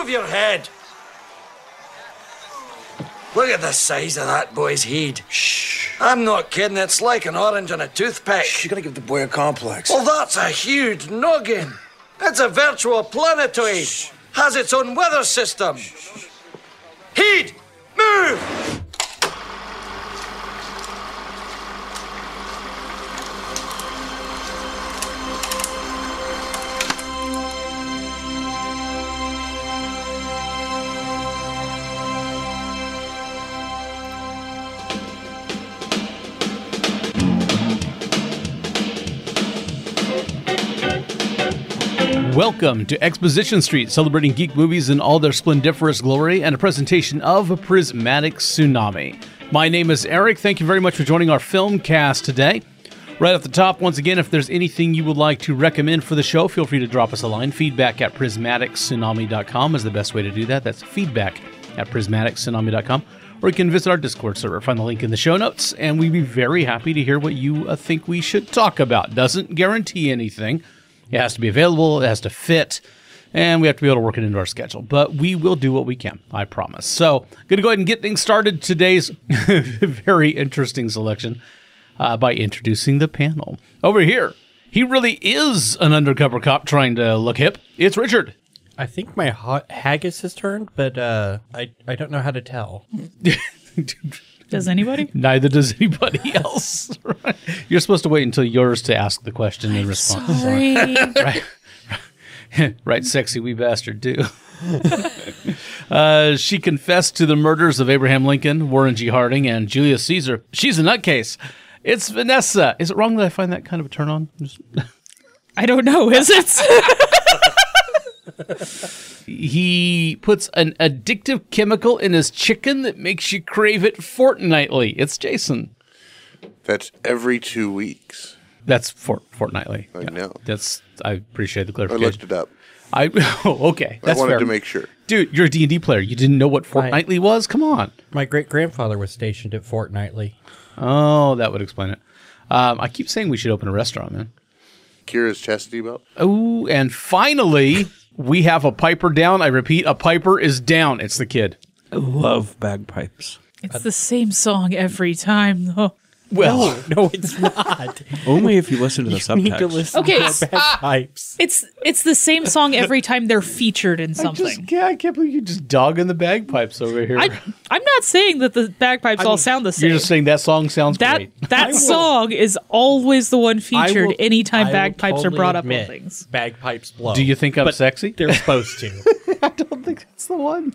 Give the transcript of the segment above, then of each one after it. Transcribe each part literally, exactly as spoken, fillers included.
move your head. Look at the size of that boy's head. Shh. I'm not kidding, it's like an orange on a toothpick. Shh, you gotta give the boy a complex. Well, that's a huge noggin. It's a virtual planetoid. Shh. Has its own weather system. Shh. Heed, move! Welcome to Exposition Street, celebrating geek movies in all their splendiferous glory, and a presentation of Prismatic Tsunami. My name is Eric. Thank you very much for joining our film cast today. Right at the top, once again, if there's anything you would like to recommend for the show, feel free to drop us a line. Feedback at prismatic tsunami dot com is the best way to do that. That's feedback at prismatic tsunami dot com. Or you can visit our Discord server. Find the link in the show notes, and we'd be very happy to hear what you uh, think we should talk about. Doesn't guarantee anything. It has to be available, it has to fit, and we have to be able to work it into our schedule. But we will do what we can, I promise. So, going to go ahead and get things started. Today's very interesting selection uh, by introducing the panel. Over here, he really is an undercover cop trying to look hip. It's Richard. I think my hot haggis has turned, but uh, I, I don't know how to tell. Does anybody? Neither does anybody else. Right? You're supposed to wait until yours to ask the question and respond. Sorry. Right, right, right, sexy wee bastard, too. uh, she confessed to the murders of Abraham Lincoln, Warren G. Harding, and Julius Caesar. She's a nutcase. It's Vanessa. Is it wrong that I find that kind of a turn on? I don't know. Is it? He puts an addictive chemical in his chicken that makes you crave it fortnightly. It's Jason. That's every two weeks. That's fort- fortnightly. I yeah. know. That's. I appreciate the I clarification. looked it up. I oh, okay. That's I wanted fair. to make sure. Dude, you're a D and D player. You didn't know what fortnightly was? Come on. My great-grandfather was stationed at Fortnightly. Oh, that would explain it. Um, I keep saying we should open a restaurant, man. Kira's chastity belt. Oh, and finally, we have a piper down. I repeat, a piper is down. It's the kid. I love bagpipes. It's the same song every time, though. Well, no, no, it's not. Only if you listen to the You need to subtext. listen Okay, to s- the bagpipes. It's it's the same song every time they're featured in I something. just can't, I can't believe you just dogging the bagpipes over here. I, I'm not saying that the bagpipes all sound the same. You're just saying that song sounds that great. that will- song is always the one I featured will- anytime I will bagpipes totally are brought up admit on things. Bagpipes blow. Do you think I'm but sexy? They're supposed to. I don't think that's the one.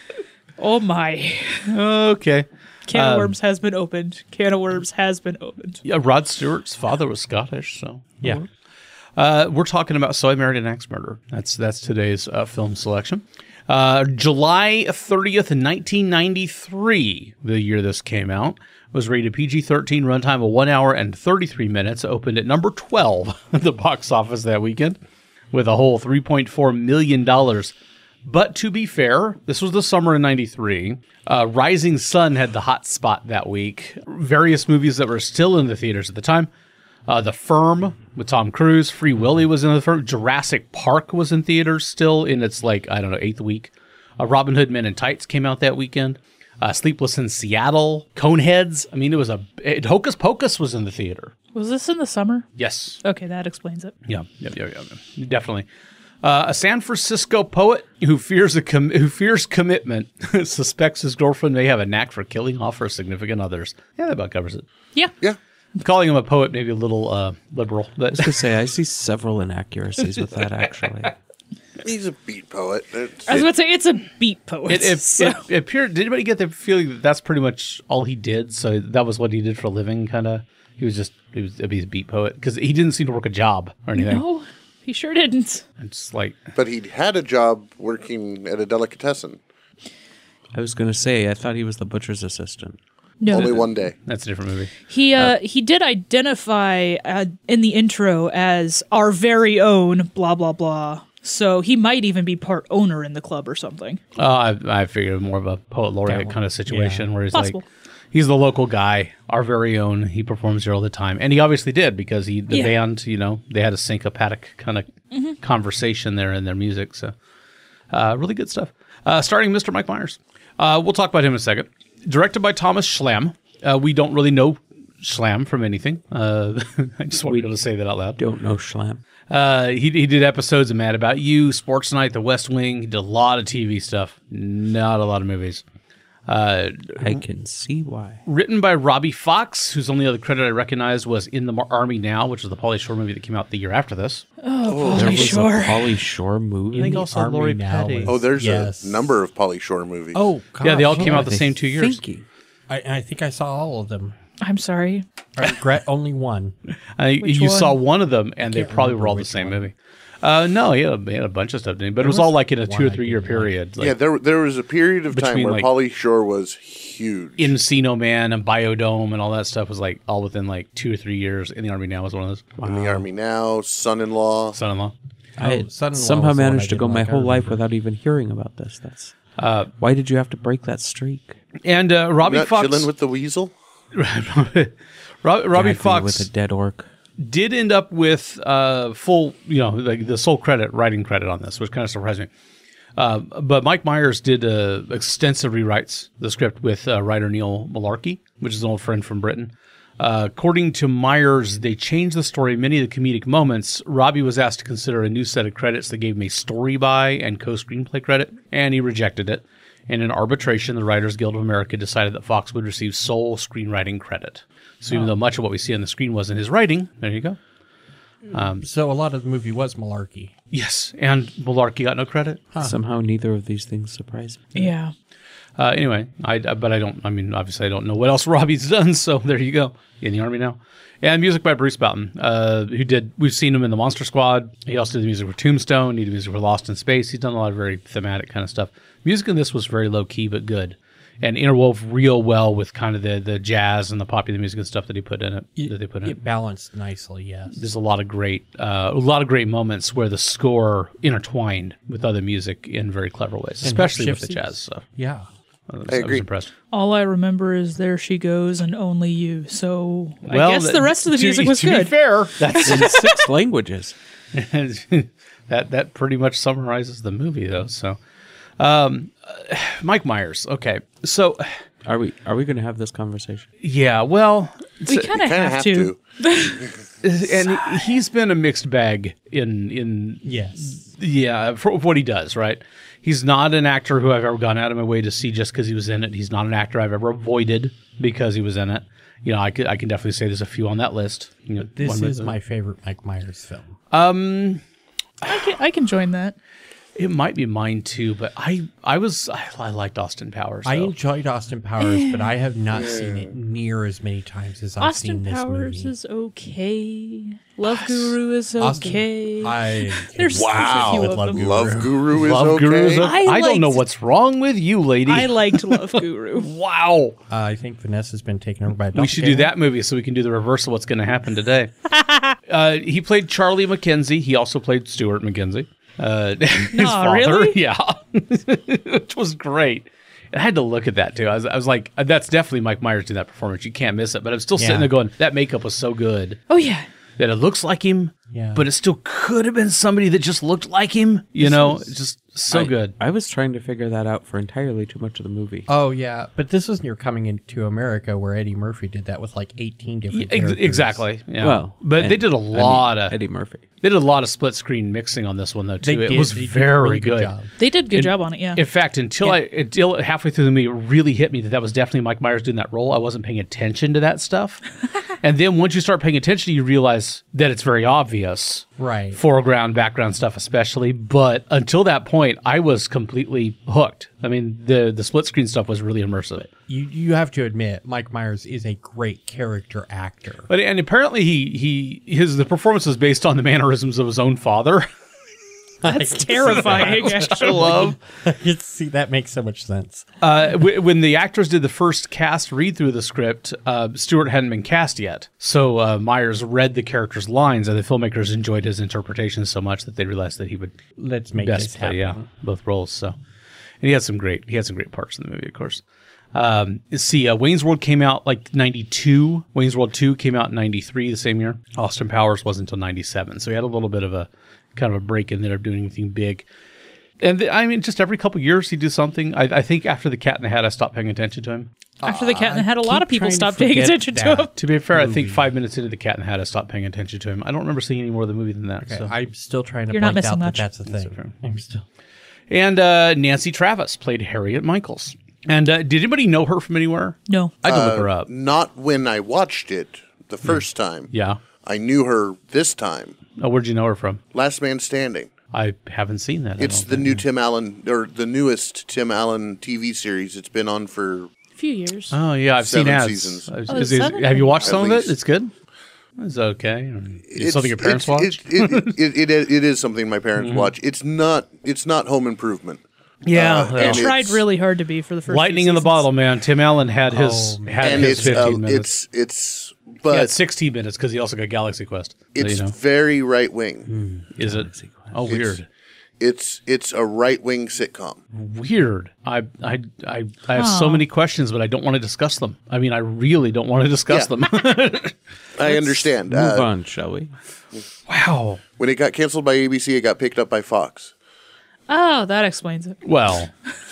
Oh my. Okay. Can of Um, worms has been opened. Can of worms has been opened. Yeah, Rod Stewart's father was Scottish, so yeah. Uh, we're talking about So I Married an Axe Murderer. That's that's today's uh, film selection. Uh, July thirtieth, nineteen ninety-three, the year this came out, was rated P G thirteen, runtime of one hour and thirty-three minutes, opened at number twelve at the box office that weekend with a whole three point four million dollars. But to be fair, this was the summer of ninety-three. Uh, Rising Sun had the hot spot that week. Various movies that were still in the theaters at the time. Uh, The Firm with Tom Cruise. Free Willy was in the Firm. Jurassic Park was in theaters still in its, like, I don't know, eighth week. Uh, Robin Hood Men in Tights came out that weekend. Uh, Sleepless in Seattle. Coneheads. I mean, it was a... It, Hocus Pocus was in the theater. Was this in the summer? Yes. Okay, that explains it. Yeah, yeah, yeah, yeah, yeah. Definitely. Uh, a San Francisco poet who fears a com- who fears commitment suspects his girlfriend may have a knack for killing off her significant others. Yeah, that about covers it. Yeah. Yeah. Calling him a poet may be a little uh, liberal, I but was going to say, I see several inaccuracies with that, actually. He's a beat poet. It's, I was going to say, it's a beat poet. it, it, so. it, it appeared. Did anybody get the feeling that that's pretty much all he did? So that was what he did for a living, kind of. He was just he was, he was a beat poet because he didn't seem to work a job or anything. No, he sure didn't. It's like but he had a job working at a delicatessen. I was going to say, I thought he was the butcher's assistant. No, Only one day. that's a different movie. he uh, he did identify uh, in the intro as our very own blah blah blah. So he might even be part owner in the club or something. Uh, I, I figured more of a poet laureate kind of situation Yeah. where he's Possible. like, he's the local guy, our very own. He performs here all the time, and he obviously did because he the Yeah. band, you know, they had a syncopatic kind of conversation there in their music. So, Uh, really good stuff. Uh, starring Mister Mike Myers. Uh, we'll talk about him in a second. Directed by Thomas Schlam. Uh, we don't really know Schlam from anything. Uh, I just wanted to say that out loud. Don't know Schlam. Uh, he, he did episodes of Mad About You, Sports Night, The West Wing. He did a lot of T V stuff, not a lot of movies. Uh, I can see why. written by Robbie Fox, whose only other credit I recognized was In the Army Now, which is the Pauly Shore movie that came out the year after this. Oh, There Pauly was Shore. a Pauly Shore movie. I think the also Army Lori Now Petty. was- Oh, there's Yes. a number of Pauly Shore movies. Oh, gosh, Yeah, they all came out the I same two years. think- I, I think I saw all of them. I'm sorry. I regret only one. Uh, Which you one? saw one of them, and they can't probably remember were all the which same one. movie. Uh, no, he had, a, he had a bunch of stuff, didn't he? But it was, was all like in a one two or I three year didn't like. period. Like yeah, there there was a period of time Between, where like- Pauly Shore was huge. Encino Man and Biodome and all that stuff was like all within like two or three years. In the Army Now was one of those. In the Army Now, Son-in-Law. Son-in-law. I Oh, Son-in-Law somehow was the one I managed to go didn't my like, I whole life remember. without even hearing about this. That's uh, why did you have to break that streak? And uh, Robbie Not Fox. chilling with the weasel. Rob, Robbie Gag me Fox with a dead orc. did end up with uh, full, you know, like the sole credit, writing credit on this, which kind of surprised me. Uh, but Mike Myers did uh, extensive rewrites the script with uh, writer Neil Malarkey, which is an old friend from Britain. Uh, according to Myers, they changed the story in many of the comedic moments. Robbie was asked to consider a new set of credits that gave him a story by and co-screenplay credit, and he rejected it. And in arbitration, the Writers Guild of America decided that Fox would receive sole screenwriting credit. So even though much of what we see on the screen wasn't his writing, there you go. So a lot of the movie was malarkey. Yes, and Malarkey got no credit. Somehow neither of these things surprise me. Yeah. Uh, anyway, I, I- but I don't, I mean, obviously I don't know what else Robbie's done, so there you go. In the Army Now. And music by Bruce Boughton, uh, who did, we've seen him in the Monster Squad. He also did the music for Tombstone. He did music for Lost in Space. He's done a lot of very thematic kind of stuff. Music in this was very low key, but good. And interwove real well with kind of the, the jazz and the popular music and stuff that he put in it, that they put in it. It balanced nicely, yes. There's a lot of great, uh, a lot of great moments where the score intertwined with other music in very clever ways, especially with the shiftsies. jazz stuff. Yeah. I was, I I was agree. impressed. All I remember is There She Goes and Only You. So I Well, guess that- the rest of the to- music was to be good. fair, that's In six languages. that that pretty much summarizes the movie, though. So, um, uh, Mike Myers. Okay, so Are we are we going to have this conversation? yeah, well, We kind of Kind have, of have to. to. and he's been a mixed bag in in Yes. yeah for what he does. Right, he's not an actor who I've ever gone out of my way to see just because he was in it. He's not an actor I've ever avoided because he was in it. You know, I could I can definitely say there's a few on that list. You know, This one is with- my favorite Mike Myers film. um. I can, I can join that. It might be mine too, but I I was I, I liked Austin Powers. I though. enjoyed Austin Powers, but I have not seen it near as many times as I've Austin seen this Powers movie. is okay. Love Guru is Austin- okay. I There's Wow. a few With of Love them. Guru. Love Guru is Love okay. Guru is okay. I I, don't know liked- what's wrong with you, lady. I liked Love Guru. wow. Uh, I think Vanessa's been taken over by a We should do doppelganger. that movie so we can do the reverse of what's going to happen today. uh, he played Charlie McKenzie. He also played Stuart McKenzie. Uh, his No, father. really? Yeah. Which was great. And I had to look at that too. I was, I was like, that's definitely Mike Myers doing that performance. You can't miss it. But I'm still sitting Yeah. there going, that makeup was so good Oh yeah. that it looks like him, Yeah. but it still could have been somebody that just looked like him. You know, it's just so I- good. I was trying to figure that out for entirely too much of the movie. Oh yeah, but this was near Coming Into America, where Eddie Murphy did that with like eighteen different. Ex- characters. exactly. Yeah. Well, but they and- did a I mean, lot of Eddie Murphy. they did a lot of split screen mixing on this one though They too. It did- was they did a very really good. job. They did a good In- job on it, yeah. In fact, until I until halfway through the movie, it really hit me that that was definitely Mike Myers doing that role. I wasn't paying attention to that stuff, and then once you start paying attention, you realize that it's very obvious, Right. foreground, background stuff especially. But until that point, I was completely hooked. I mean, the the split screen stuff was really immersive. You you have to admit, Mike Myers is a great character actor. But and apparently he he his the performance was based on the mannerisms of his own father. That's terrifying, I actually. love. See, that makes so much sense. Uh, w- when the actors did the first cast read through the script, uh, Stewart hadn't been cast yet. So uh, Myers read the character's lines, and the filmmakers enjoyed his interpretation so much that they realized that he would Let's make this best play, happen. yeah, both roles. So, and he had some great, he had some great parts in the movie, of course. Um, see, uh, Wayne's World came out like ninety-two. Wayne's World two came out in ninety-three, the same year. Austin Powers wasn't until ninety-seven, so he had a little bit of a kind of a break in there of doing anything big. And the, I mean, just every couple years he do something. I, I think after The Cat in the Hat, I stopped paying attention to him. After The Cat in the Hat, a lot keep of people trying to stopped paying forget attention to that. him. To be fair, I think five minutes into The Cat in the Hat, I stopped paying attention to him. I don't remember seeing any more of the movie than that. Okay, So. I'm still trying to You're not point missing out much. that that's a thing. I'm still. And uh, Nancy Travis played Harriet Michaels. And uh, did anybody know her from anywhere? No. I had to look her up. Not when I watched it the first time. Yeah. I knew her this time. Oh, where'd you know her from? Last Man Standing. I haven't seen that. I It's don't the think. new Tim Allen, or the newest Tim Allen T V series. It's been on for A few years. Oh, yeah, I've Seven seen ads. seasons. Uh, Oh, is- it's is- seven? have you watched At some of least. it? It's good. It's okay. It's It's- something your parents it's- watch. It, it, it, it, it is something my parents Mm-hmm. watch. It's not. It's not Home Improvement. Yeah, Uh, well. and Tried it's- really hard to be for the first. Lightning few in the seasons. bottle, man. Tim Allen had his Oh, man. had And his it's fifteen uh, minutes. it's it's He but had sixteen minutes because he also got Galaxy Quest. So, it's you know, very right wing. is it? Oh, It's- weird. It's it's a right wing sitcom. Weird. I I I, I have so Oh. many questions, but I don't want to discuss them. I mean, I really don't want to discuss Yeah. them. I understand. Move Uh, on, shall we? Wow. when it got canceled by A B C, it got picked up by Fox. Oh, that explains it. Well.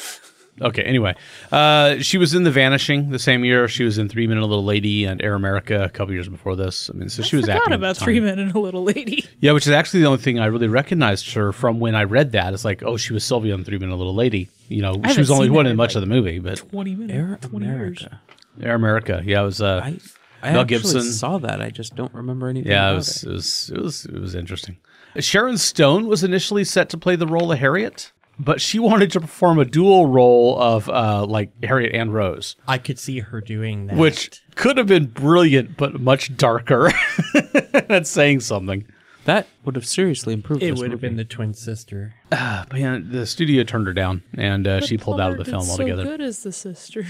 Okay, anyway. Uh, she was in The Vanishing the same year. She was in Three Men and a Little Lady and Air America a couple years before this. I mean, so she was I acting forgot at the about time. Three Men and a Little Lady. Yeah, which is actually the only thing I really recognized her from when I read that. It's like, oh, she was Sylvia in Three Men and a Little Lady. You know, she haven't was only seen one that in in, much like, of the movie, but Twenty minutes. Air Twenty years. America. Air America. Yeah, it was uh, I, I Mel actually Gibson. saw that. I just don't remember anything. Yeah, it about was, it was it was it was interesting. Sharon Stone was initially set to play the role of Harriet, but she wanted to perform a dual role of uh, like Harriet and Rose, I could see her doing that. which could have been brilliant, but much darker. That's saying something. That would have seriously improved. it this would have movie. been the twin sister. But yeah, the studio turned her down, and uh, she pulled out of the film so altogether. good as the sister.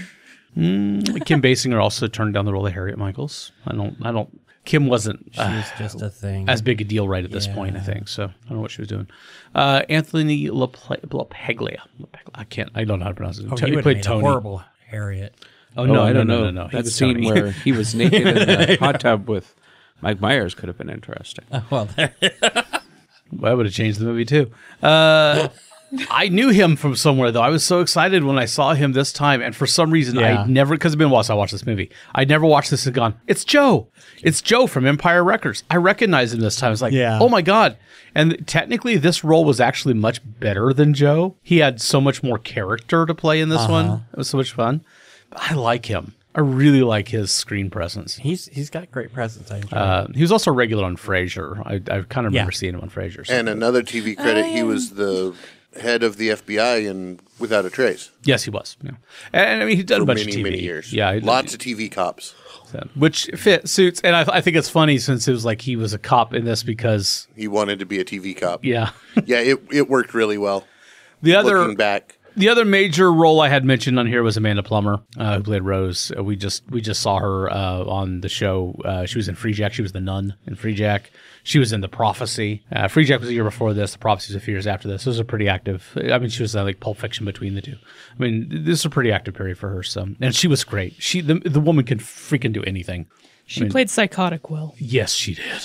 Kim Basinger also turned down the role of Harriet Michaels. I don't, I don't. Kim wasn't She uh, was just a thing. as big a deal right at this point, I Yeah. think. So I don't know what she was doing. Uh, Anthony LaPla- LaPaglia. LaPaglia. I can't. I don't know how to pronounce it. oh, He he would played have made Tony. a horrible Harriet. Oh Oh, no, I no, don't no, know. no, no. He That was scene Tony. where he was naked in the hot tub with Mike Myers could have been interesting. Well, there. Well, that would have changed the movie too. Uh, I knew him from somewhere though. I was so excited when I saw him this time, and for some reason Yeah. I never, because it's been a while since I watched this movie. I never watched this and gone, it's Joe. It's Joe from Empire Records. I recognized him this time. I was like, Yeah. oh my god! And technically, this role was actually much better than Joe. He had so much more character to play in this one. It was so much fun. But I like him. I really like his screen presence. he's he's got great presence. I enjoy. Uh, he was also a regular on Frasier. I, I kind of remember Yeah. seeing him on Frasier. so- And another T V credit, he was the head of the F B I in Without a Trace Yes, he was. Yeah. And, and I mean, he's done for a bunch many, of T V. many years. Yeah, he- lots of T V cops. so- which fit suits. And I, I think it's funny since it was like he was a cop in this because, He wanted to be a T V cop. yeah. Yeah, it it worked really well. The other Looking back, the other major role I had mentioned on here was Amanda Plummer, uh, who played Rose. Uh, we just we just saw her uh, on the show. Uh, she was in Free Jack. She was the nun in Free Jack. She was in The Prophecy. Uh, Free Jack was a year before this. The Prophecy was a few years after this. This was a pretty active. I mean, she was uh, like Pulp Fiction between the two. I mean, this is a pretty active period for her. So, and she was great. She the the woman can freaking do anything. She played psychotic well. Yes, she did.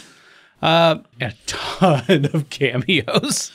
Uh, and a ton of cameos.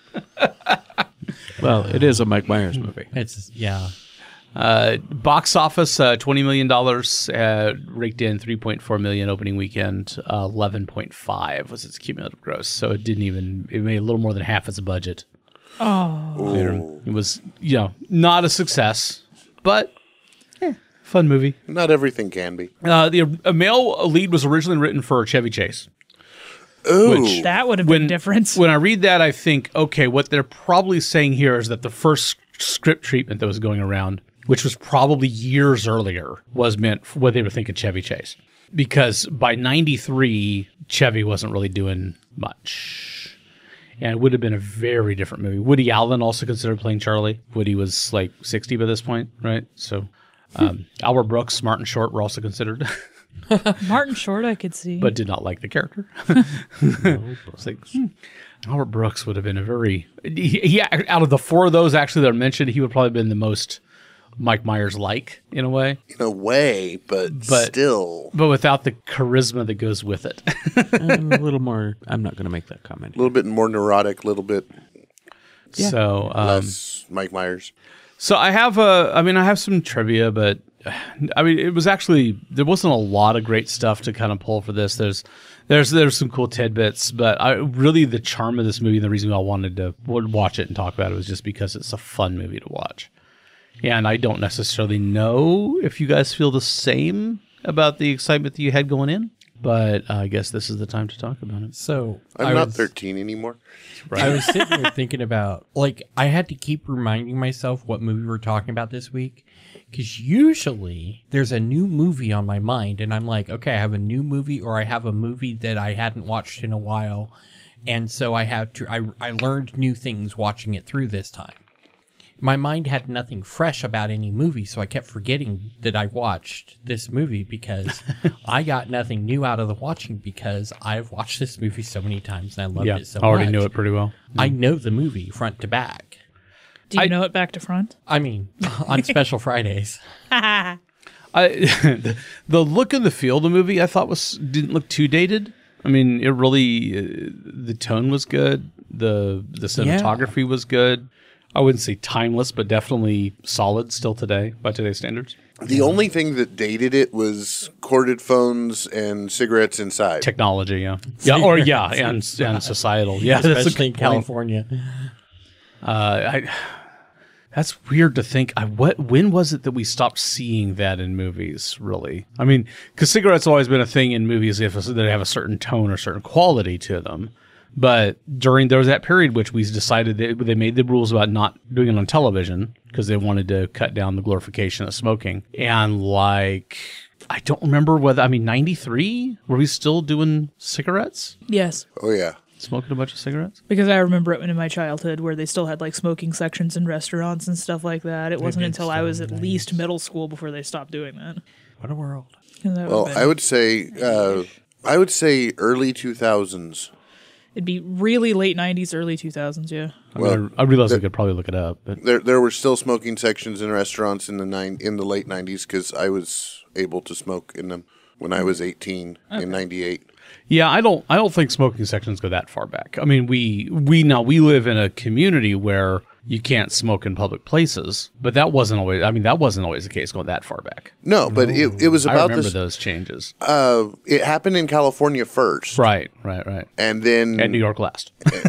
Well, it is a Mike Myers movie. it's yeah. Uh, box office, uh, twenty million dollars, uh, raked in three point four million dollars opening weekend, uh, eleven point five was its cumulative gross. So it didn't even, it made a little more than half its budget. Oh, It was, you know, not a success, but eh, fun movie. not everything can be. Uh, the a male lead was originally written for Chevy Chase. Ooh, Which- that would have been different. When I read that, I think, okay, what they're probably saying here is that the first script treatment that was going around, which was probably years earlier, was meant for what they were thinking Chevy Chase. Because by ninety-three, Chevy wasn't really doing much. And it would have been a very different movie. Woody Allen also considered playing Charlie. Woody was like sixty by this point, right? So um, Albert Brooks, Martin Short were also considered. Martin Short, I could see. but did not like the character. It's like hmm, Albert Brooks would have been a very he, he out of the four of those actually that are mentioned, he would probably have been the most Mike Myers like in a way, in a way, but, But- still but without the charisma that goes with it. I'm a little more. I'm not going to make that comment. a little bit more neurotic, a little bit. So, um, Less Mike Myers. so I have a, I mean, I have some trivia, but I mean, it was actually, there wasn't a lot of great stuff to kind of pull for this. There's, there's, there's some cool tidbits, but I really, the charm of this movie and the reason I wanted to watch it and talk about it was just because it's a fun movie to watch. And I don't necessarily know if you guys feel the same about the excitement that you had going in, but uh, I guess this is the time to talk about it. So I'm I not was, thirteen anymore. I was sitting here thinking about, like, I had to keep reminding myself what movie we're talking about this week. Because usually there's a new movie on my mind, and I'm like, okay, I have a new movie, or I have a movie that I hadn't watched in a while. And so I have to, I, I learned new things watching it through this time. My mind had nothing fresh about any movie, so I kept forgetting that I watched this movie because I got nothing new out of the watching because I've watched this movie so many times and I loved Yeah, it so I already much. knew it pretty well. I know the movie front to back. Do you I- know it back to front? I mean, on special Fridays. I the, the look and the feel of the movie I thought was didn't look too dated. I mean, it really uh, the tone was good. The the cinematography was good. I wouldn't say timeless, but definitely solid still today by today's standards. The only thing that dated it was corded phones and cigarettes inside. Technology, yeah, yeah, or yeah, and and societal, yeah, that's a Especially in good point. California. Uh, I, that's weird to think. I what when was it that we stopped seeing that in movies? Really, I mean, because cigarettes have always been a thing in movies if that have a certain tone or certain quality to them. But during there was that period which we decided that they made the rules about not doing it on television because they wanted to cut down the glorification of smoking. And like, I don't remember whether I mean ninety-three were we still doing cigarettes, Yes. Oh, yeah. smoking a bunch of cigarettes? Because I remember it in my childhood where they still had like smoking sections in restaurants and stuff like that. It wasn't did until I still was at nice. least middle school before they stopped doing that. What a world. And that Well, would've been- I would say, uh, I would say early two thousands. It'd be really late nineties, early two thousands, yeah. I, Well, mean, I I realized I could probably look it up, but There, there were still smoking sections in restaurants in the nine in the late nineties because I was able to smoke in them when I was eighteen in ninety-eight. yeah, I don't I don't think smoking sections go that far back. I mean, we we now we live in a community where you can't smoke in public places, but that wasn't always. I mean, that wasn't always the case going that far back. No, but it, it was I about remember this. those changes. Uh, it happened in California first, Right, right, right. and then And New York last.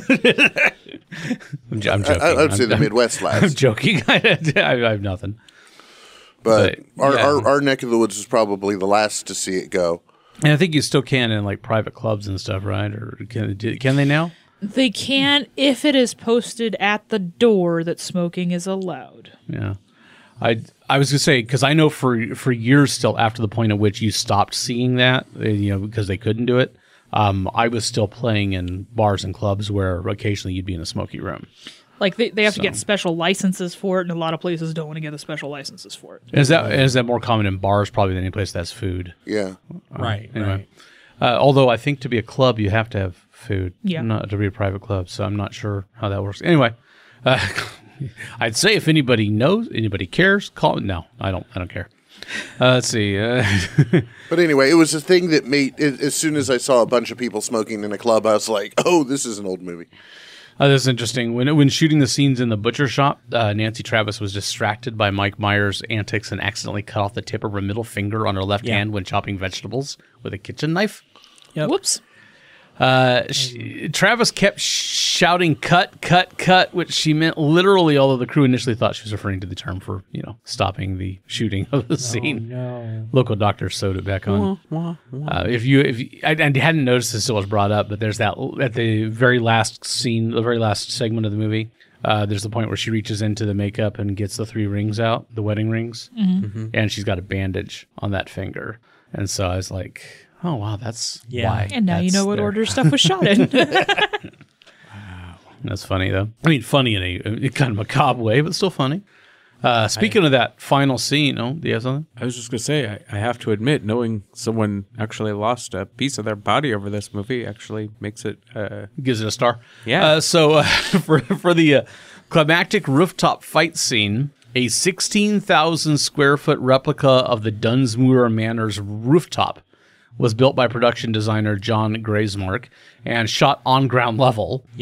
I'm, j- I'm I, joking. I would say I'm, the I'm- Midwest I'm last. joking. I, I have nothing. But but, our, yeah. our our neck of the woods was probably the last to see it go. And I think you still can in like private clubs and stuff, right? Or can can they now? They can if it is posted at the door that smoking is allowed. Yeah, I I was gonna say because I know for for years still after the point at which you stopped seeing that, uh, you know, because they couldn't do it. Um, I was still playing in bars and clubs where occasionally you'd be in a smoky room. Like they, they have So- to get special licenses for it, and a lot of places don't want to get the special licenses for it. Is that is that more common in bars probably than any place that has food? Yeah, Right, Anyway, right. uh, although I think to be a club you have to have food, Yeah. not to be a private club. So I'm not sure how that works. Anyway, uh, I'd say if anybody knows, anybody cares, call. No, I don't. I don't care. Uh, let's see. Uh, but anyway, it was a thing that made. As as soon as I saw a bunch of people smoking in a club, I was like, "Oh, this is an old movie." Uh, this is interesting. When when shooting the scenes in the butcher shop, uh, Nancy Travis was distracted by Mike Myers' antics and accidentally cut off the tip of her middle finger on her left Yeah. hand when chopping vegetables with a kitchen knife. Yep. Whoops. Uh, she, Travis kept shouting "cut, cut, cut," which she meant literally. Although the crew initially thought she was referring to the term for you know stopping the shooting of the scene. No. Local doctor sewed it back on. Uh, if you, if you, I, I hadn't noticed this until it was brought up, but there's that at the very last scene, the very last segment of the movie. Uh, there's the point where she reaches into the makeup and gets the three rings out, the wedding rings, Mm-hmm. and she's got a bandage on that finger. And so I was like, "Oh wow, that's Yeah. why." And now you that's know what there. order stuff was shot in. That's funny though. I mean, funny in a, a kind of macabre way, but still funny. Uh, speaking of that final scene, oh, do you have something? I was just gonna say, I, I have to admit, knowing someone actually lost a piece of their body over this movie actually makes it. Uh, Gives it a star. Yeah. Uh, so uh, for for the uh, climactic rooftop fight scene, a sixteen thousand square foot replica of the Dunsmuir Manor's rooftop was built by production designer John Graysmark and shot on ground level. Yeah.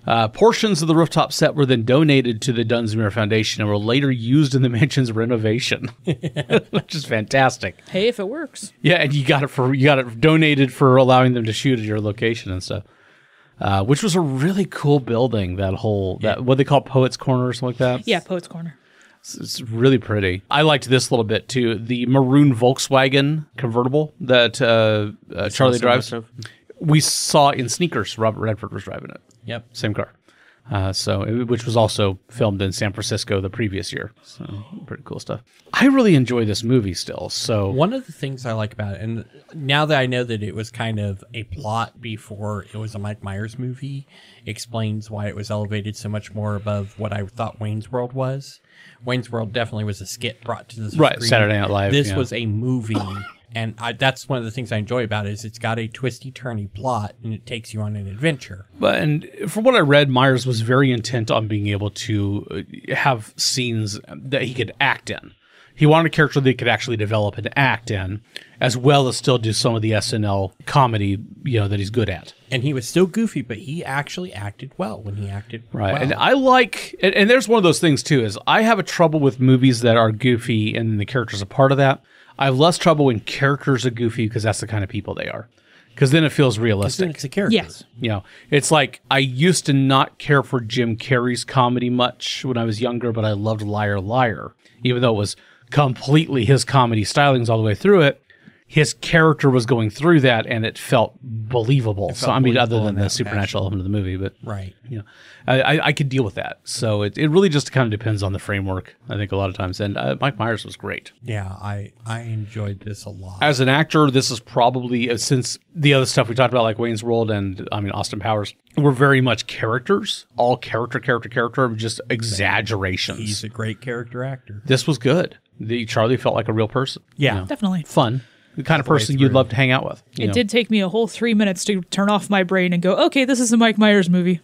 Uh, portions of the rooftop set were then donated to the Dunsmuir Foundation and were later used in the mansion's renovation, which is fantastic. Hey, if it works. Yeah, and you got it for you got it donated for allowing them to shoot at your location and stuff. Uh, which was a really cool building. That whole that what they call Poets Corner or something like that. Yeah, Poets Corner. It's, it's really pretty. I liked this a little bit too. The maroon Volkswagen convertible that uh, uh, Charlie so drives. much of. We saw in Sneakers. Robert Redford was driving it. Yep. Same car. Uh, so, it- which was also filmed in San Francisco the previous year. So, pretty cool stuff. I really enjoy this movie still. So, One of the things I like about it, and now that I know that it was kind of a plot before it was a Mike Myers movie, explains why it was elevated so much more above what I thought Wayne's World was. Wayne's World definitely was a skit brought to the Right, screen. Saturday Night Live, This yeah. was a movie, and I, that's one of the things I enjoy about it is it's got a twisty-turny plot, and it takes you on an adventure. but and from what I read, Myers was very intent on being able to uh, have scenes that he could act in. He wanted a character that he could actually develop and act in, as well as still do some of the S N L comedy, you know, that he's good at. And he was still goofy, but he actually acted well when he acted Right. well. And I like, and, and there's one of those things too, is I have a trouble with movies that are goofy and the characters are part of that. I have less trouble when characters are goofy because that's the kind of people they are. Because then it feels Then realistic. it's a character. Yes. You know, it's like I used to not care for Jim Carrey's comedy much when I was younger, but I loved Liar Liar, even though it was completely his comedy stylings all the way through it. His character was going through that, and it felt believable. so, felt I mean, believable other than in the that supernatural element of the movie, but Right. you know, I, I, I could deal with that. So it, it really just kind of depends on the framework, I think, a lot of times. And uh, Mike Myers was great. Yeah, I, I enjoyed this a lot. As an actor, this is probably, uh, since the other stuff we talked about, like Wayne's World and, I mean, Austin Powers, were very much characters, all character, character, character, just exaggerations. He's a great character actor. This was good. The Charlie felt like a real person. Yeah. You know, Definitely. fun. The kind of the way person you'd through. love to hang out with. you It know. did take me a whole three minutes to turn off my brain and go, okay, this is a Mike Myers movie.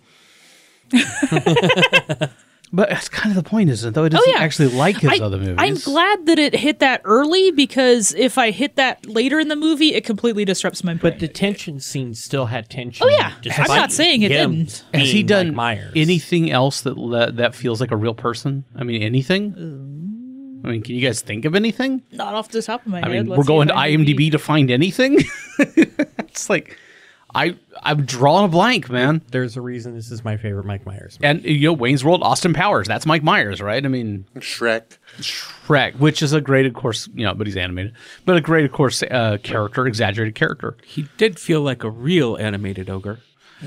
But that's kind of the point, isn't it? Though it doesn't yeah. actually like his I, other movies. I'm glad that it hit that early because if I hit that later in the movie, it completely disrupts my brain. But the tension scene still had tension. Oh, yeah. despite I'm not saying it him didn't. Has he being done Mike Myers. anything else that le- that feels like a real person? I mean, anything? I mean, can you guys think of anything? Not off the top of my I head. mean, Let's we're see going if to IMDb to find anything. It's like I I'm drawing a blank, man. There's a reason this is my favorite Mike Myers movie. And you know, Wayne's World, Austin Powers, that's Mike Myers, right? I mean, Shrek. Shrek, which is a great, of course, you know, but he's animated, but a great, of course, uh, character, exaggerated character. He did feel like a real animated ogre.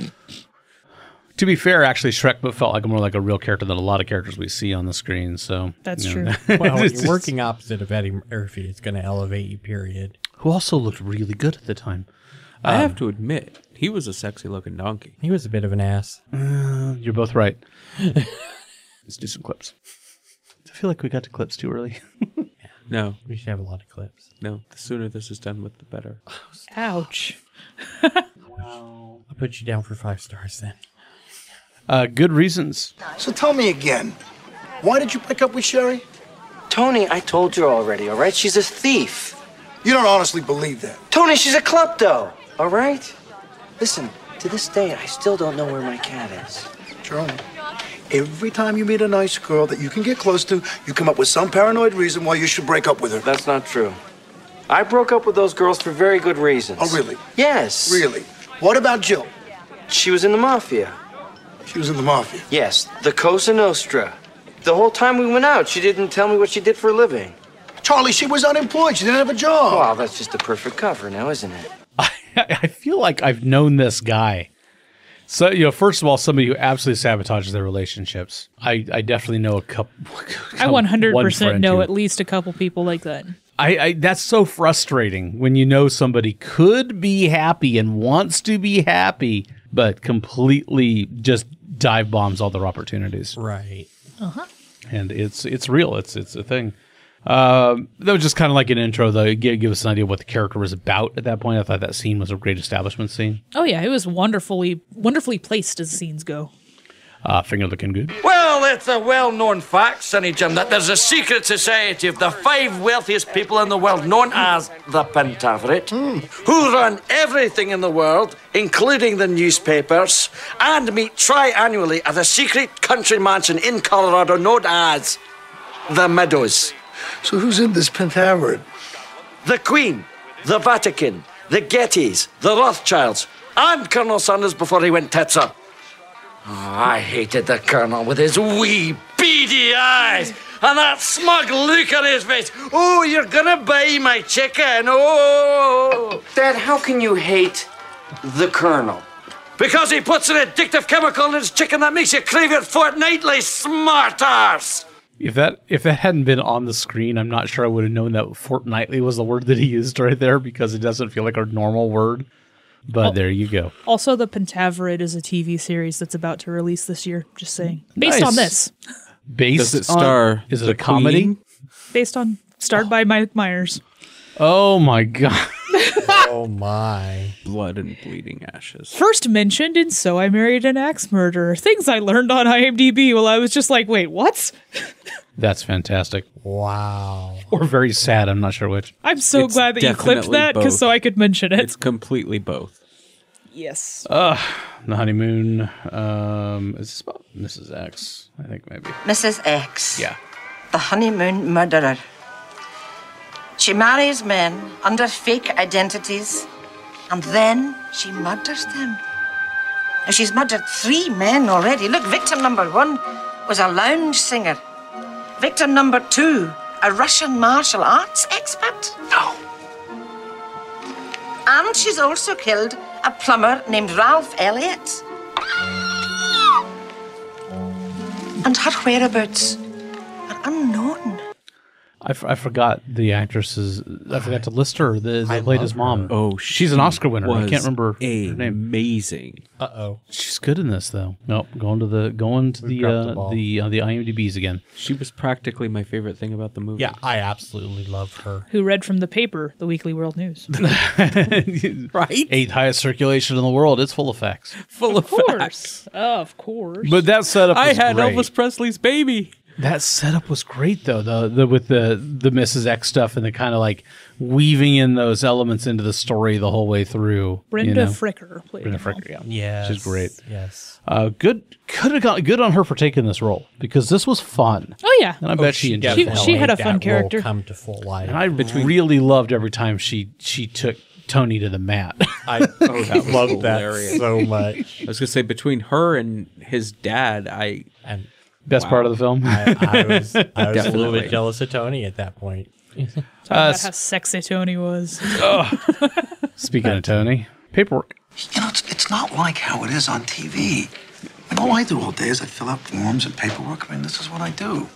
To be fair, actually, Shrek felt like more like a real character than a lot of characters we see on the screen. So That's you know. true. Well, when It's you're just- working opposite of Eddie Murphy, it's going to elevate you, period. who also looked really good at the time. I have to admit, he was a sexy looking donkey. He was a bit of an ass. You're both right. Let's do some clips. I feel like we got to clips too early. No, We should have a lot of clips. no. The sooner this is done with, the better. Ouch. I'll put you down for five stars then. Uh, good reasons. So tell me again, why did you break up with Sherry? Tony, I told you already, all right? She's a thief. You don't honestly believe that. Tony, she's a klepto, all right? Listen, to this day, I still don't know where my cat is. Charlie, every time you meet a nice girl that you can get close to, you come up with some paranoid reason why you should break up with her. That's not true. I broke up with those girls for very good reasons. Oh, really? Yes. Really? What about Jill? She was in the mafia. She was in the mafia. Yes, the Cosa Nostra. The whole time we went out, she didn't tell me what she did for a living. Charlie, she was unemployed. She didn't have a job. Wow, that's just a perfect cover now, isn't it? I feel like I've known this guy. So, you know, first of all, somebody who absolutely sabotages their relationships. I, I definitely know a couple. I one hundred one percent friend know who- at least a couple people like that. I, I that's so frustrating when you know somebody could be happy and wants to be happy, but completely just dive bombs all their opportunities. Right. And it's it's real. It's it's a thing. Um, that was just kind of like an intro, though. Give, give us an idea of what the character was about at that point. I thought that scene was a great establishment scene. Oh yeah, it was wonderfully wonderfully placed as scenes go. Uh, finger looking good. Well, it's a well-known fact, Sonny Jim, that there's a secret society of the five wealthiest people in the world known as the Pentaverate, who run everything in the world, including the newspapers, and meet tri-annually at a secret country mansion in Colorado known as the Meadows. So who's in this Pentaverate? The Queen, the Vatican, the Gettys, the Rothschilds, and Colonel Sanders before he went tits up. Oh, I hated the Colonel with his wee beady eyes and that smug look on his face. Oh, you're gonna buy my chicken. Oh. Dad, how can you hate the Colonel? Because he puts an addictive chemical in his chicken that makes you crave it fortnightly, smart arse. If that if that hadn't been on the screen, I'm not sure I would have known that fortnightly was the word that he used right there, because it doesn't feel like a normal word. But Oh. there you go. Also, the Pentaverate is a T V series that's about to release this year. Just saying. Based Nice. on this. Based Does it on- star is it the a comedy? Queen? Based on, starred by Mike Myers. Oh my god. Oh my. Blood and bleeding ashes. First mentioned in So I Married an Axe Murderer. Things I learned on IMDb while I was just like, wait, what? That's fantastic. Wow. Or very sad, I'm not sure which. I'm so It's glad that you clipped definitely that because both. so I could mention it. It's completely both. yes. The honeymoon, um, is this about Missus X? I think maybe. Missus X. Yeah. The honeymoon murderer. She marries men under fake identities, and then she murders them. Now, she's murdered three men already. Look, victim number one was a lounge singer. Victim number two, a Russian martial arts expert. No. And she's also killed a plumber named Ralph Elliott. And her whereabouts are unknown. I, f- I forgot the actress's. I forgot to list her. The, the I played love his mom. her. Oh, she's an Oscar winner. I Was can't remember her name. amazing. Uh oh. She's good in this though. Nope, going to the going to the dropped the uh, ball. the uh, the IMDb's again. She was practically my favorite thing about the movie. Yeah, I absolutely love her. Who read from the paper, the Weekly World News. Right, eighth highest circulation in the world. It's full of facts. Full of Of facts. course. Of course. But that setup, I was had great. Elvis Presley's baby. That setup was great though. The the with the the Missus X stuff and the kind of like weaving in those elements into the story the whole way through. Brenda you know? Fricker played Brenda her mom. Fricker, yeah. Yes. She's great. Yes. Uh, good, could have got good on her for taking this role because this was fun. Oh, yeah. And I bet she enjoyed She- the hell she out had of a it. fun That role character. Come to full life. And I really loved every time she she took Tony to the mat. I Oh, that was love that hilarious. so much. I was gonna say between her and his dad, I And Best part of the film. I, I was, I was a little Definitely. bit jealous of Tony at that point. Talking Uh, about how sexy Tony was. Speaking of Tony, paperwork. You know, it's, it's not like how it is on T V. And all I do all day is I fill out forms and paperwork. I mean, this is what I do.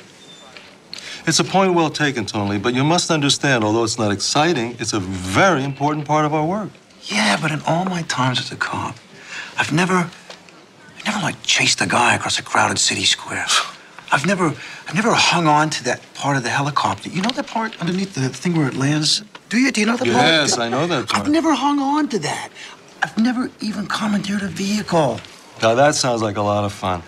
It's a point well taken, Tony, but you must understand, although it's not exciting, it's a very important part of our work. Yeah, but in all my times as a cop, I've never, I've never like chased a guy across a crowded city square. I've never, I've never hung on to that part of the helicopter. You know that part underneath the thing where it lands? Do you? Do you know that part? Yes, I know that part. I've never hung on to that. I've never even commandeered a vehicle. Now that sounds like a lot of fun.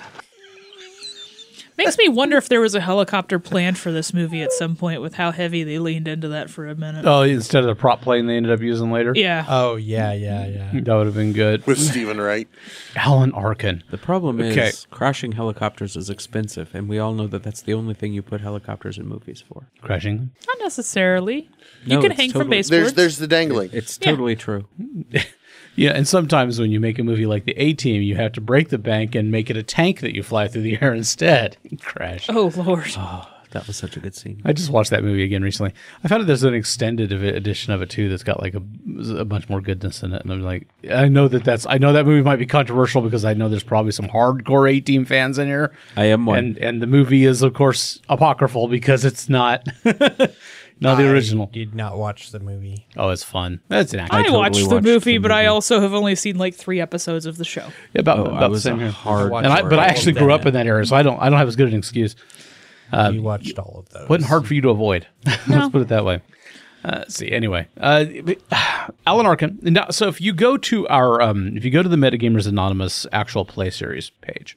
Makes me wonder if there was a helicopter planned for this movie at some point with how heavy they leaned into that for a minute. Oh, instead of the prop plane they ended up using later. Yeah. Oh, yeah, yeah, yeah. That would have been good. With Stephen Wright. Alan Arkin. The problem is Okay. crashing helicopters is expensive, and we all know that that's the only thing you put helicopters in movies for. Crashing. Not necessarily. No, you can it's hang from totally- baseboards. There's there's the dangling. It's Yeah. totally true. Yeah, and sometimes when you make a movie like The A-Team, you have to break the bank and make it a tank that you fly through the air instead. Crash. Oh, Lord. That was such a good scene. I just watched that movie again recently. I found out there's an extended of it, edition of it too that's got like a, a bunch more goodness in it, and I'm like, I know that that's I know that movie might be controversial because I know there's probably some hardcore A-Team fans in here. I am one. and and the movie is of course apocryphal because it's not not the original. I did not watch the movie. Oh, it's fun. That's an act. I, totally watched the watched movie, the but I movie. also have only seen like three episodes of the show. Yeah, about, Oh, about I the was same a here. hard. watched And I, but I all actually of grew up that. in that area, so I don't I don't have as good an excuse. we watched all of those. Wasn't hard for you to avoid. Let's put it that way. Uh, let's see. Anyway, uh, Alan Arkin. Now, so if you go to our, um, if you go to the Metagamers Anonymous actual play series page,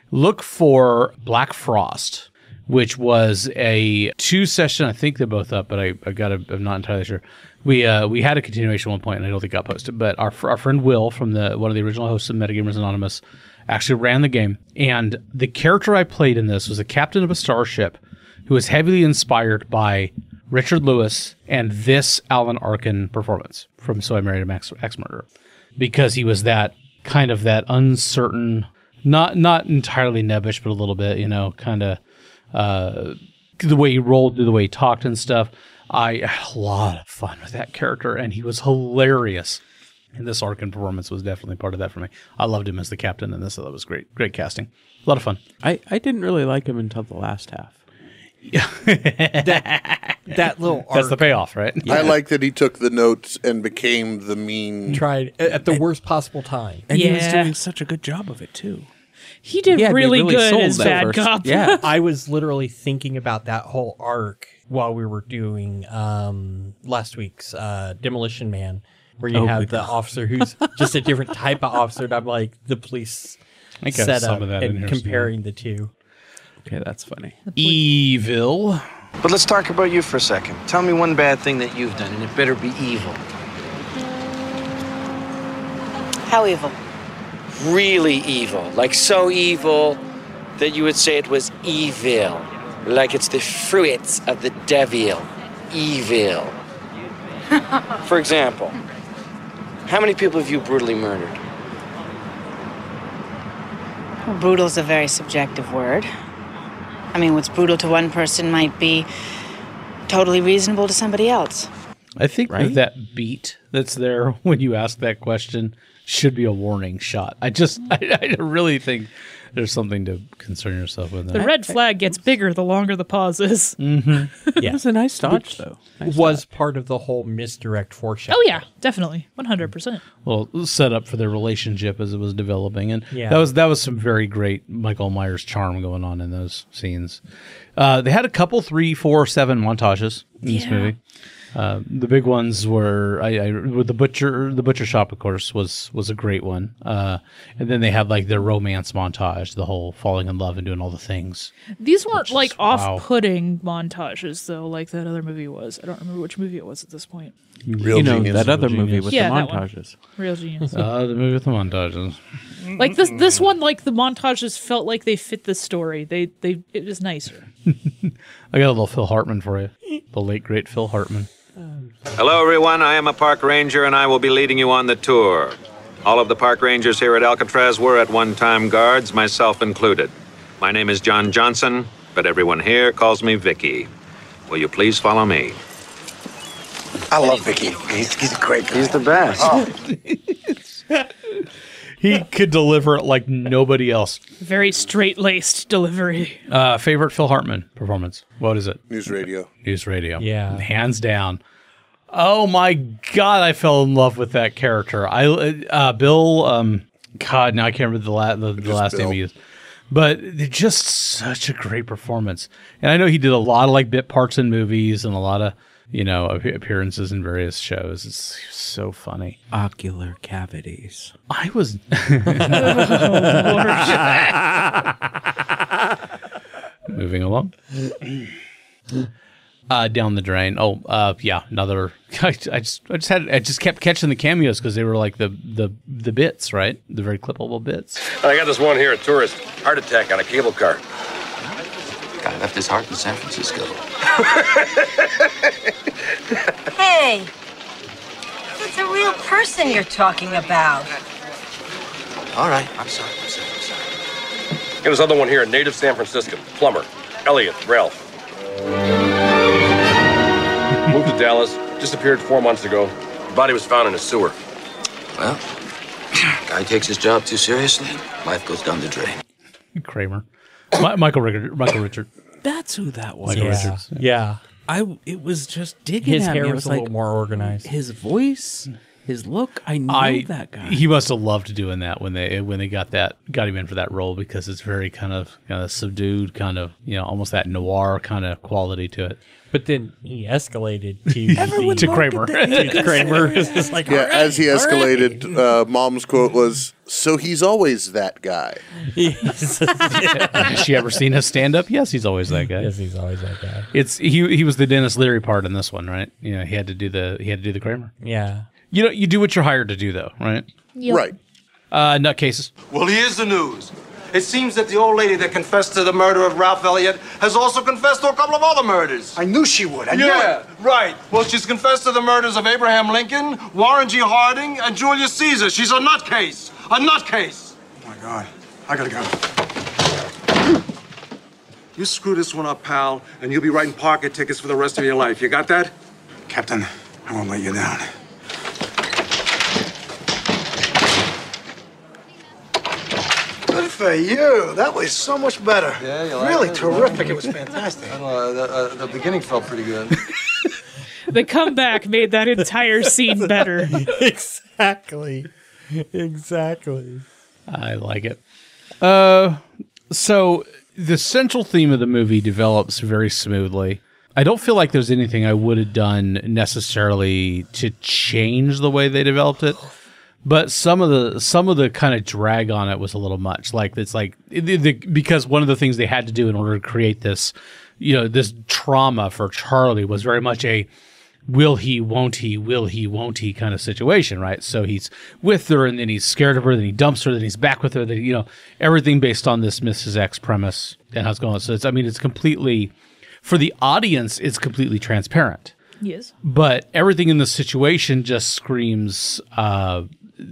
look for Black Frost, which was a two session. I think they're both up, but I, I got I'm not entirely sure. We uh, we had a continuation at one point, and I don't think it got posted. But our our friend Will from the one of the original hosts of Metagamers Anonymous actually ran the game, and the character I played in this was a captain of a starship who was heavily inspired by Richard Lewis and this Alan Arkin performance from So I Married a Max Ex Murderer, because he was that kind of that uncertain, not not entirely nebbish, but a little bit, you know, kind of uh, the way he rolled, the way he talked and stuff. I had a lot of fun with that character, and he was hilarious. And this Arkin performance was definitely part of that for me. I loved him as the captain in this, so that was great. Great casting. A lot of fun. I, I didn't really like him until the last half. Yeah. that, that little arc. That's the payoff, right? I like that he took the notes and became the mean. Tried at the worst possible time. And yeah. he was doing such a good job of it, too. He did Yeah, they really, really good sold as that bad first- cop. Yeah. I was literally thinking about that whole arc while we were doing um, last week's uh, Demolition Man, where you Oh, have good. the officer who's just a different type of officer. And I'm like the police I think I have setup some of that in and here comparing the two. Okay, that's funny. Evil. But let's talk about you for a second. Tell me one bad thing that you've done, and it better be evil. How evil? Really evil. Like so evil that you would say it was evil. Like it's the fruits of the devil. Evil. For example, how many people have you brutally murdered? Well, brutal is a very subjective word. I mean, what's brutal to one person might be totally reasonable to somebody else. I think Right? that, that beat that's there when you ask that question should be a warning shot. I just, I, I really think there's something to concern yourself with. The That. red flag gets bigger the longer the pause is. Mm. It Yeah, was a nice dodge, though. Nice was part of the whole misdirect foreshadow. Oh, yeah, definitely. one hundred percent. Well, set up for their relationship as it was developing, and Yeah. that was that was some very great Michael Myers charm going on in those scenes. Uh, they had a couple three, four, seven montages in this Yeah. movie. Uh, the big ones were I, I with the butcher the butcher shop, of course, was was a great one. Uh, and then they had like their romance montage, the whole falling in love and doing all the things. These weren't like is- wow. off-putting montages, though, like that other movie was. I don't remember which movie it was at this point. Real you know, genius. that other Real movie genius. with Yeah, the that one. montages. Real genius. Uh, the movie with the montages. Like this, this one, like the montages felt like they fit the story. They, they, it was nicer. I got a little Phil Hartman for you, the late great Phil Hartman. Hello, everyone. I am a park ranger, and I will be leading you on the tour. All of the park rangers here at Alcatraz were at one time guards, myself included. My name is John Johnson, but everyone here calls me Vicky. Will you please follow me? I love Vicky. He's, he's a great guy. He's the best. He could deliver it like nobody else. Very straight-laced delivery. Uh, favorite Phil Hartman performance? What is it? News radio. News radio. Yeah. Hands down. Oh my God, I fell in love with that character. I uh, Bill. Um, God, now I can't remember the, la- the, the last name Bill. he used. But just such a great performance. And I know he did a lot of like bit parts in movies and a lot of, you know, ap- appearances in various shows. It's so funny. Ocular cavities. I was. Moving along. Uh, down the drain. Oh, uh, yeah, another. I, I just, I just had, I just kept catching the cameos because they were like the, the, the bits, right? The very clippable bits. I got this one here, a tourist. Heart attack on a cable car. Guy left his heart in San Francisco. Hey, it's a real person you're talking about. All right, I'm sorry, I'm sorry, I'm sorry. Got this other one here, a native San Franciscan, plumber. Elliot, Ralph. Moved to Dallas, disappeared four months ago. Body was found in a sewer. Well, guy takes his job too seriously, life goes down the drain. Kramer. Mi- Michael Richard. Michael Richard. That's who that was. Michael Yeah. Richards. Yeah. I it was just digging His at hair me. I was was a like, little more organized. his voice His look, I know I that guy. He must have loved doing that when they when they got that got him in for that role because it's very kind of kind of subdued, kind of you know almost that noir kind of quality to it. But then he escalated to Everyone to Kramer. to Kramer. It's just like, Yeah, all right, as he all escalated, uh, Mom's quote was, "So he's always that guy." Has she ever seen his stand up? Yes, he's always that guy. Yes, he's always that guy. It's he he was the Dennis Leary part in this one, right? You know, he had to do the he had to do the Kramer. Yeah. You know, you do what you're hired to do though, right? Yep. Right. Uh nutcases. Well, here's the news. It seems that the old lady that confessed to the murder of Ralph Elliott has also confessed to a couple of other murders. I knew she would. I knew yeah, it. right. Well, she's confessed to the murders of Abraham Lincoln, Warren G. Harding, and Julius Caesar. She's a nutcase. A nutcase. Oh, my God. I gotta go. You screw this one up, pal, and you'll be writing parking tickets for the rest of your life. You got that? Captain, I won't let you down. Good for you. That was so much better. Yeah, you like Really it? terrific. It was fantastic. Uh, the, uh, the beginning felt pretty good. The comeback made that entire scene better. Exactly. Exactly. I like it. Uh, so the central theme of the movie develops very smoothly. I don't feel like there's anything I would have done necessarily to change the way they developed it, but some of the some of the kind of drag on it was a little much. Like it's like the, the, because one of the things they had to do in order to create this, you know, this trauma for Charlie was very much a will he, won't he, will he, won't he kind of situation, right? So he's with her and then he's scared of her, then he dumps her, then he's back with her, then, you know, everything based on this Missus X premise and how it's going. So it's, I mean, it's completely, for the audience, it's completely transparent. Yes. But everything in the situation just screams, uh,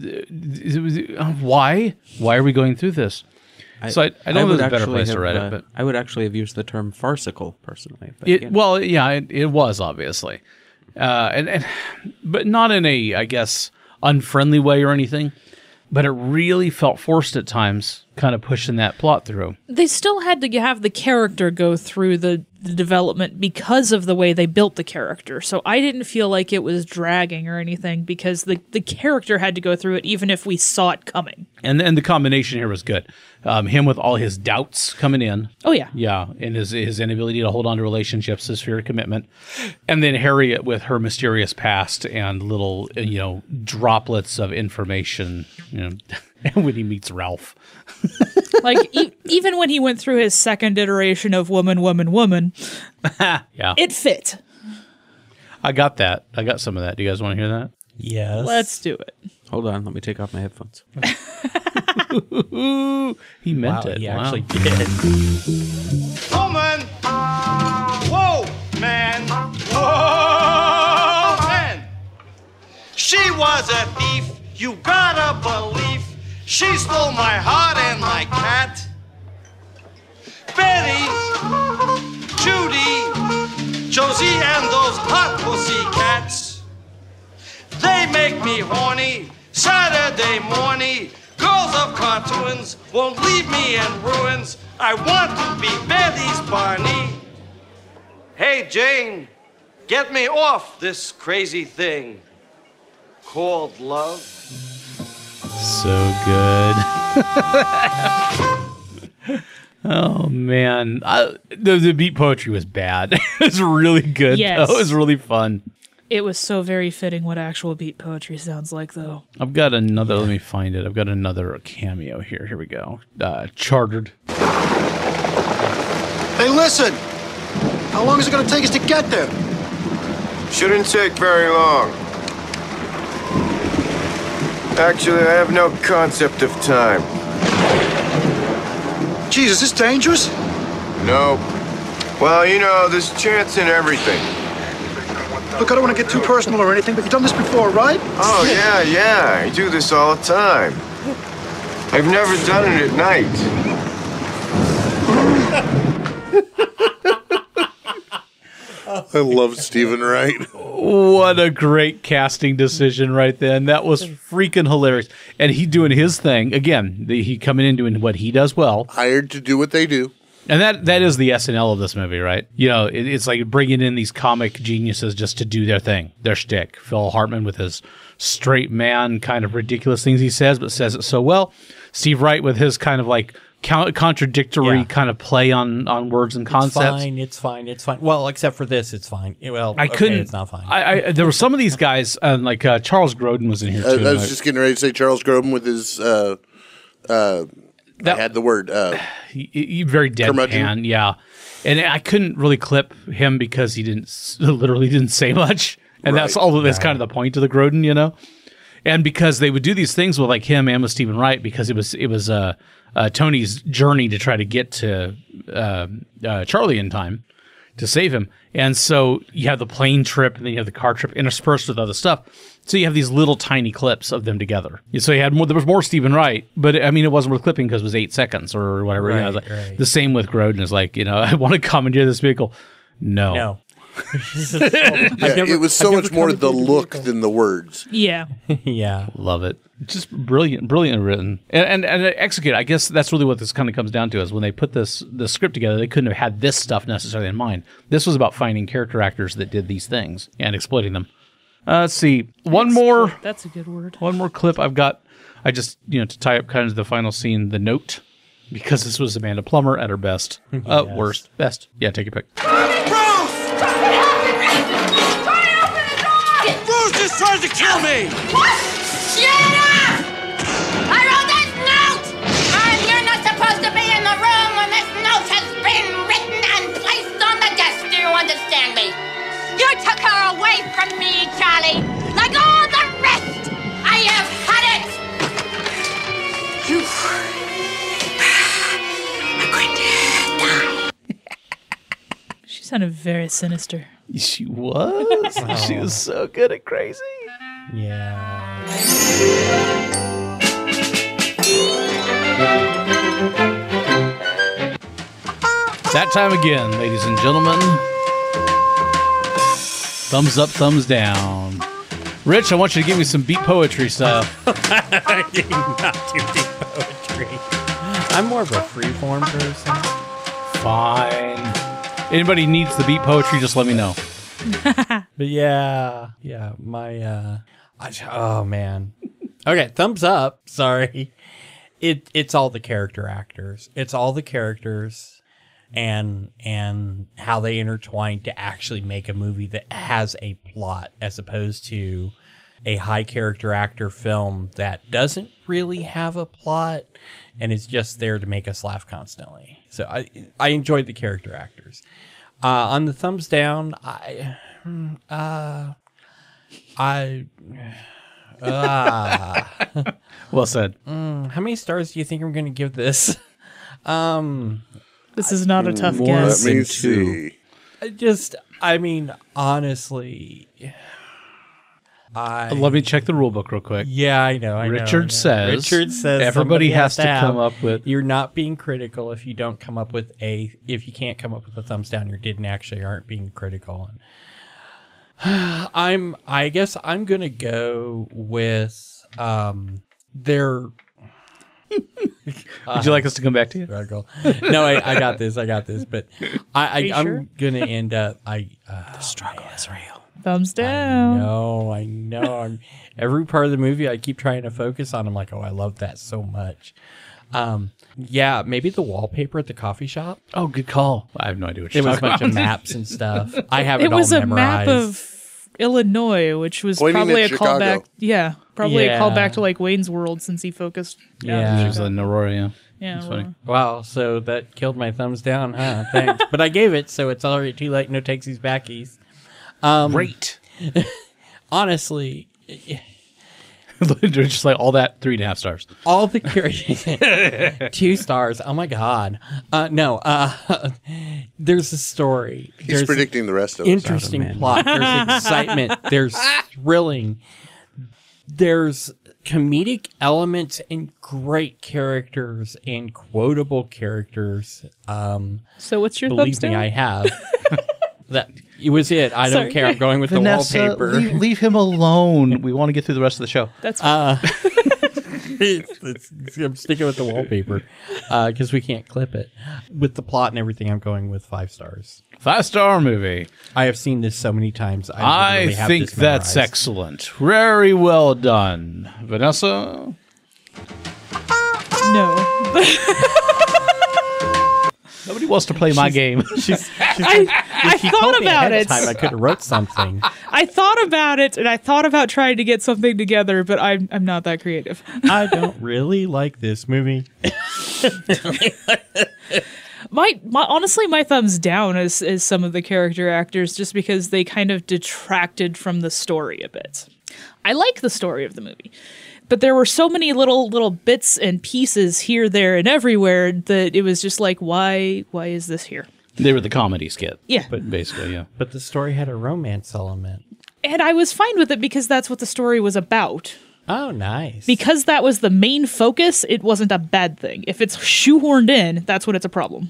why? Why are we going through this? I, so I, I don't know would there's a better actually place to have, write uh, it, but I would actually have used the term farcical personally. But it, again. well, yeah, it, it was obviously, uh, and, and but not in a, I guess, unfriendly way or anything. But it really felt forced at times, kind of pushing that plot through. They still had to have the character go through the, the development because of the way they built the character. So I didn't feel like it was dragging or anything because the, the character had to go through it even if we saw it coming. And and the combination here was good. Um, him with all his doubts coming in. Oh, yeah. Yeah, and his his inability to hold on to relationships, his fear of commitment. And then Harriet with her mysterious past and little, you know, droplets of information, you know, when he meets Ralph. Like, e- even when he went through his second iteration of woman, woman, woman, yeah, it fit. I got that. I got some of that. Do you guys want to hear that? Yes. Let's do it. Hold on, let me take off my headphones. He meant Wow, it. he Wow. actually did. Woman! Whoa, man! Whoa, man! She was a thief, you gotta believe. She stole my heart and my cat. Betty, Judy, Josie, and those hot pussy cats. They make me horny, Saturday morning. Girls of cartoons won't leave me in ruins. I want to be Betty's Barney. Hey, Jane, get me off this crazy thing called love. So good. Oh man, I, the the beat poetry was bad. It was really good. Yes. Though. It was really fun. It was so very fitting what actual beat poetry sounds like, though. I've got another. Let me find it. I've got another cameo here. Here we go. Uh, chartered. Hey, listen! How long is it gonna take us to get there? Shouldn't take very long. Actually, I have no concept of time. Jeez, is this dangerous? No. Well, you know, there's chance in everything. Look, I don't want to get too personal or anything, but you've done this before, right? Oh, yeah, yeah. I do this all the time. I've never done it at night. I love Stephen Wright. What a great casting decision right then. That was freaking hilarious. And he doing his thing. Again, the, he coming in doing what he does well. Hired to do what they do. And that that is the S N L of this movie, right? You know, it, it's like bringing in these comic geniuses just to do their thing, their shtick. Phil Hartman with his straight man kind of ridiculous things he says, but says it so well. Steve Wright with his kind of like contradictory yeah. kind of play on, on words and concepts. It's fine, it's fine, it's fine. Well, except for this, it's fine. Well, I okay, couldn't. It's not fine. I, I there were some of these guys, uh, like uh, Charles Grodin was in here too. I, I was just getting ready to say Charles Grodin with his. Uh, uh, That, I had the word uh, he, he very deadpan, yeah. And I couldn't really clip him because he didn't literally didn't say much, and right. that's all. That's right. kind of the point of the Grodin, you know. And because they would do these things with like him and with Stephen Wright, because it was it was uh, uh, Tony's journey to try to get to uh, uh, Charlie in time to save him, and so you have the plane trip, and then you have the car trip interspersed with other stuff. So you have these little tiny clips of them together. So you had more. There was more Stephen Wright, but I mean, it wasn't worth clipping because it was eight seconds or whatever. Right, you know, like, right. The same with Grodin is like, you know, I want to commandeer this vehicle. No, no. yeah, never, it was so much more the look vehicle. than the words. Yeah, yeah, love it. Just brilliant, brilliantly written and and, and executed. I guess that's really what this kind of comes down to is when they put this the script together, they couldn't have had this stuff necessarily in mind. This was about finding character actors that did these things and exploiting them. Uh, let's see. One Exploit. more. That's a good word. One more clip I've got. I just, you know, to tie up kind of the final scene, the note, because this was Amanda Plummer at her best. Yes. Uh, worst. Best. Yeah, take your pick. Bruce! Bruce just tried to kill me! What? Shut up! I wrote this note! And you're not supposed to be in the room when this note has been written and placed on the desk. Do you understand me? You took her away from me, Charlie, like all the rest. I have had it. You are going to die. She sounded very sinister. She was. Oh. She was so good at crazy. Yeah. That time again, ladies and gentlemen. Thumbs up, thumbs down. Rich, I want you to give me some beat poetry style. I do not do beat poetry. I'm more of a freeform person. Fine. Anybody needs the beat poetry, just let me know. But yeah, yeah, my, uh, I, oh man. Okay, thumbs up. Sorry. It It's all the character actors. It's all the characters. And and how they intertwine to actually make a movie that has a plot as opposed to a high character actor film that doesn't really have a plot and is just there to make us laugh constantly. So I I enjoyed the character actors. Uh, on the thumbs down, I uh I uh, well said. Mm, how many stars do you think I'm going to give this? Um. This is not a tough More guess. Let me see. I just, I mean, honestly, I... Let me check the rule book real quick. Yeah, I know, I know. Richard I know. says, Richard says everybody has, has to to come have, up with... You're not being critical if you don't come up with a... If you can't come up with a thumbs down, you didn't actually aren't being critical. And I'm, I guess I'm going to go with um, their... Would you like us to come back to you? No, I, I got this. I got this. But I, I, I'm sure? gonna end up. I uh, the struggle is real. Thumbs down. No, I know. I'm, every part of the movie, I keep trying to focus on. I'm like, oh, I love that so much. Um, yeah, maybe the wallpaper at the coffee shop. Oh, good call. I have no idea what it you're was a talking bunch about. of maps and stuff. I have it, It was all a memorized. map of Illinois, which was Pointing probably a at Chicago. callback. Yeah, probably Yeah. a callback to like Wayne's World since he focused. Yeah. It was in Aurora, yeah. Yeah, That's funny. Wow, so that killed my thumbs down, huh? Thanks. But I gave it, so it's already too late. No takesies backies. Um, Great. Honestly, Just like all that, three and a half stars. all the characters, two stars. Oh my god! Uh, no, uh, there's a story. He's There's predicting the rest of us. interesting plot. There's excitement. There's thrilling. There's comedic elements and great characters and quotable characters. Um, So what's your believe thumbs me, down? I have. That it was it. I Sorry. don't care. I'm going with Vanessa, the wallpaper. leave, leave him alone. We want to get through the rest of the show. That's Uh, it's, it's, I'm sticking with the wallpaper because we can't clip it. With the plot and everything, I'm going with five stars. Five star movie. I have seen this so many times. I, I literally have think this that's memorized. excellent. Very well done. Vanessa? No. Nobody wants to play my game. She's, she's I, I he thought told me about ahead of it. time, I could have wrote something. I thought about it, and I thought about trying to get something together, but I'm I'm not that creative. I don't really like this movie. my, my honestly, my thumbs down is is some of the character actors, just because they kind of detracted from the story a bit. I like the story of the movie, but there were so many little little bits and pieces here, there, and everywhere that it was just like, why why is this here? They were the comedy skit. Yeah. But basically, yeah. But the story had a romance element. And I was fine with it because that's what the story was about. Oh, nice. Because that was the main focus, it wasn't a bad thing. If it's shoehorned in, that's when it's a problem.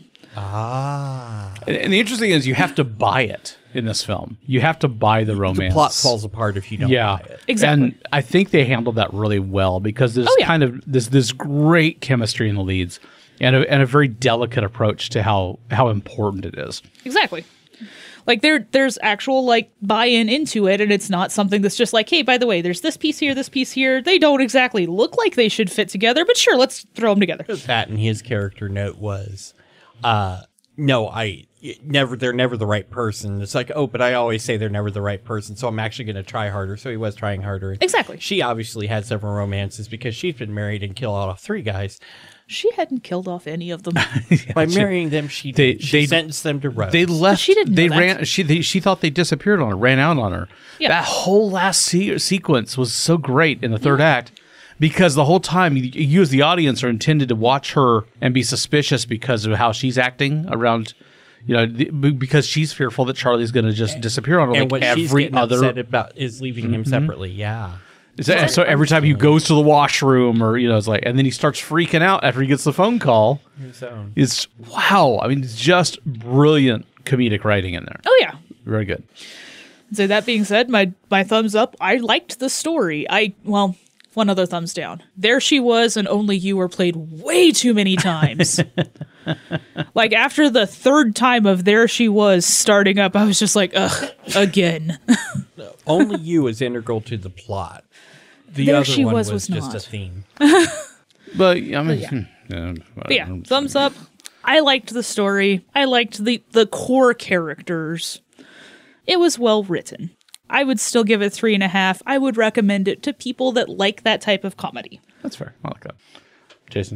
Ah. And, and the interesting thing is you have to buy it in this film. You have to buy the romance. The plot falls apart if you don't yeah. buy it. Exactly. And I think they handled that really well because there's Oh, yeah. kind of this this great chemistry in the leads and a, and a very delicate approach to how how important it is. Exactly. Like there there's actual like buy-in into it, and it's not something that's just like, hey, by the way, there's this piece here, this piece here. They don't exactly look like they should fit together, but sure, let's throw them together. That and his character note was, uh, no, I never, they're never the right person. It's like, oh, but I always say they're never the right person, so I'm actually going to try harder. So he was trying harder. Exactly. She obviously had several romances because she's been married and killed all three guys. She hadn't killed off any of them. By marrying them, she They- she they- sentenced them to roast. They left. she didn't They know that. ran. She they, she thought they disappeared on her. Ran out on her. Yeah. That whole last se- sequence was so great in the third act because the whole time you, you as the audience are intended to watch her and be suspicious because of how she's acting around. You know, the, b- because she's fearful that Charlie's going to just disappear on her. and like what she's every getting other. upset about is leaving him Mhm. separately. Yeah. So, so every time he goes to the washroom, or you know, it's like, and then he starts freaking out after he gets the phone call. His own. It's wow. I mean, it's just brilliant comedic writing in there. Oh yeah. Very good. So that being said, my my thumbs up. I liked the story. I well, one other thumbs down. There she was, and Only You were played way too many times. Like after the third time of There She Was starting up, I was just like, ugh, again. Only You is integral to the plot. The There other She one Was was, was just not. a theme. But I mean, But yeah. hmm, yeah, But yeah, thumbs up. I liked the story. I liked the the core characters. It was well written. I would still give it three and a half. I would recommend it to people that like that type of comedy. That's fair. I like that. Jason.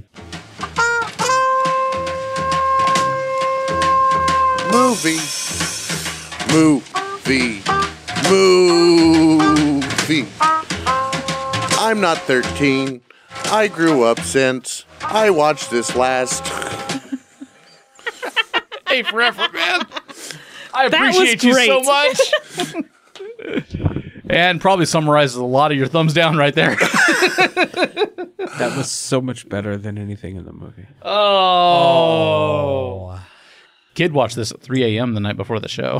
Movie. Movie. Movie. I'm not thirteen. I grew up since I watched this last. Hey, forever, man. I That was appreciate you so great. much. And probably summarizes a lot of your thumbs down right there. That was so much better than anything in the movie. Oh. Kid watched this at three a.m. the night before the show.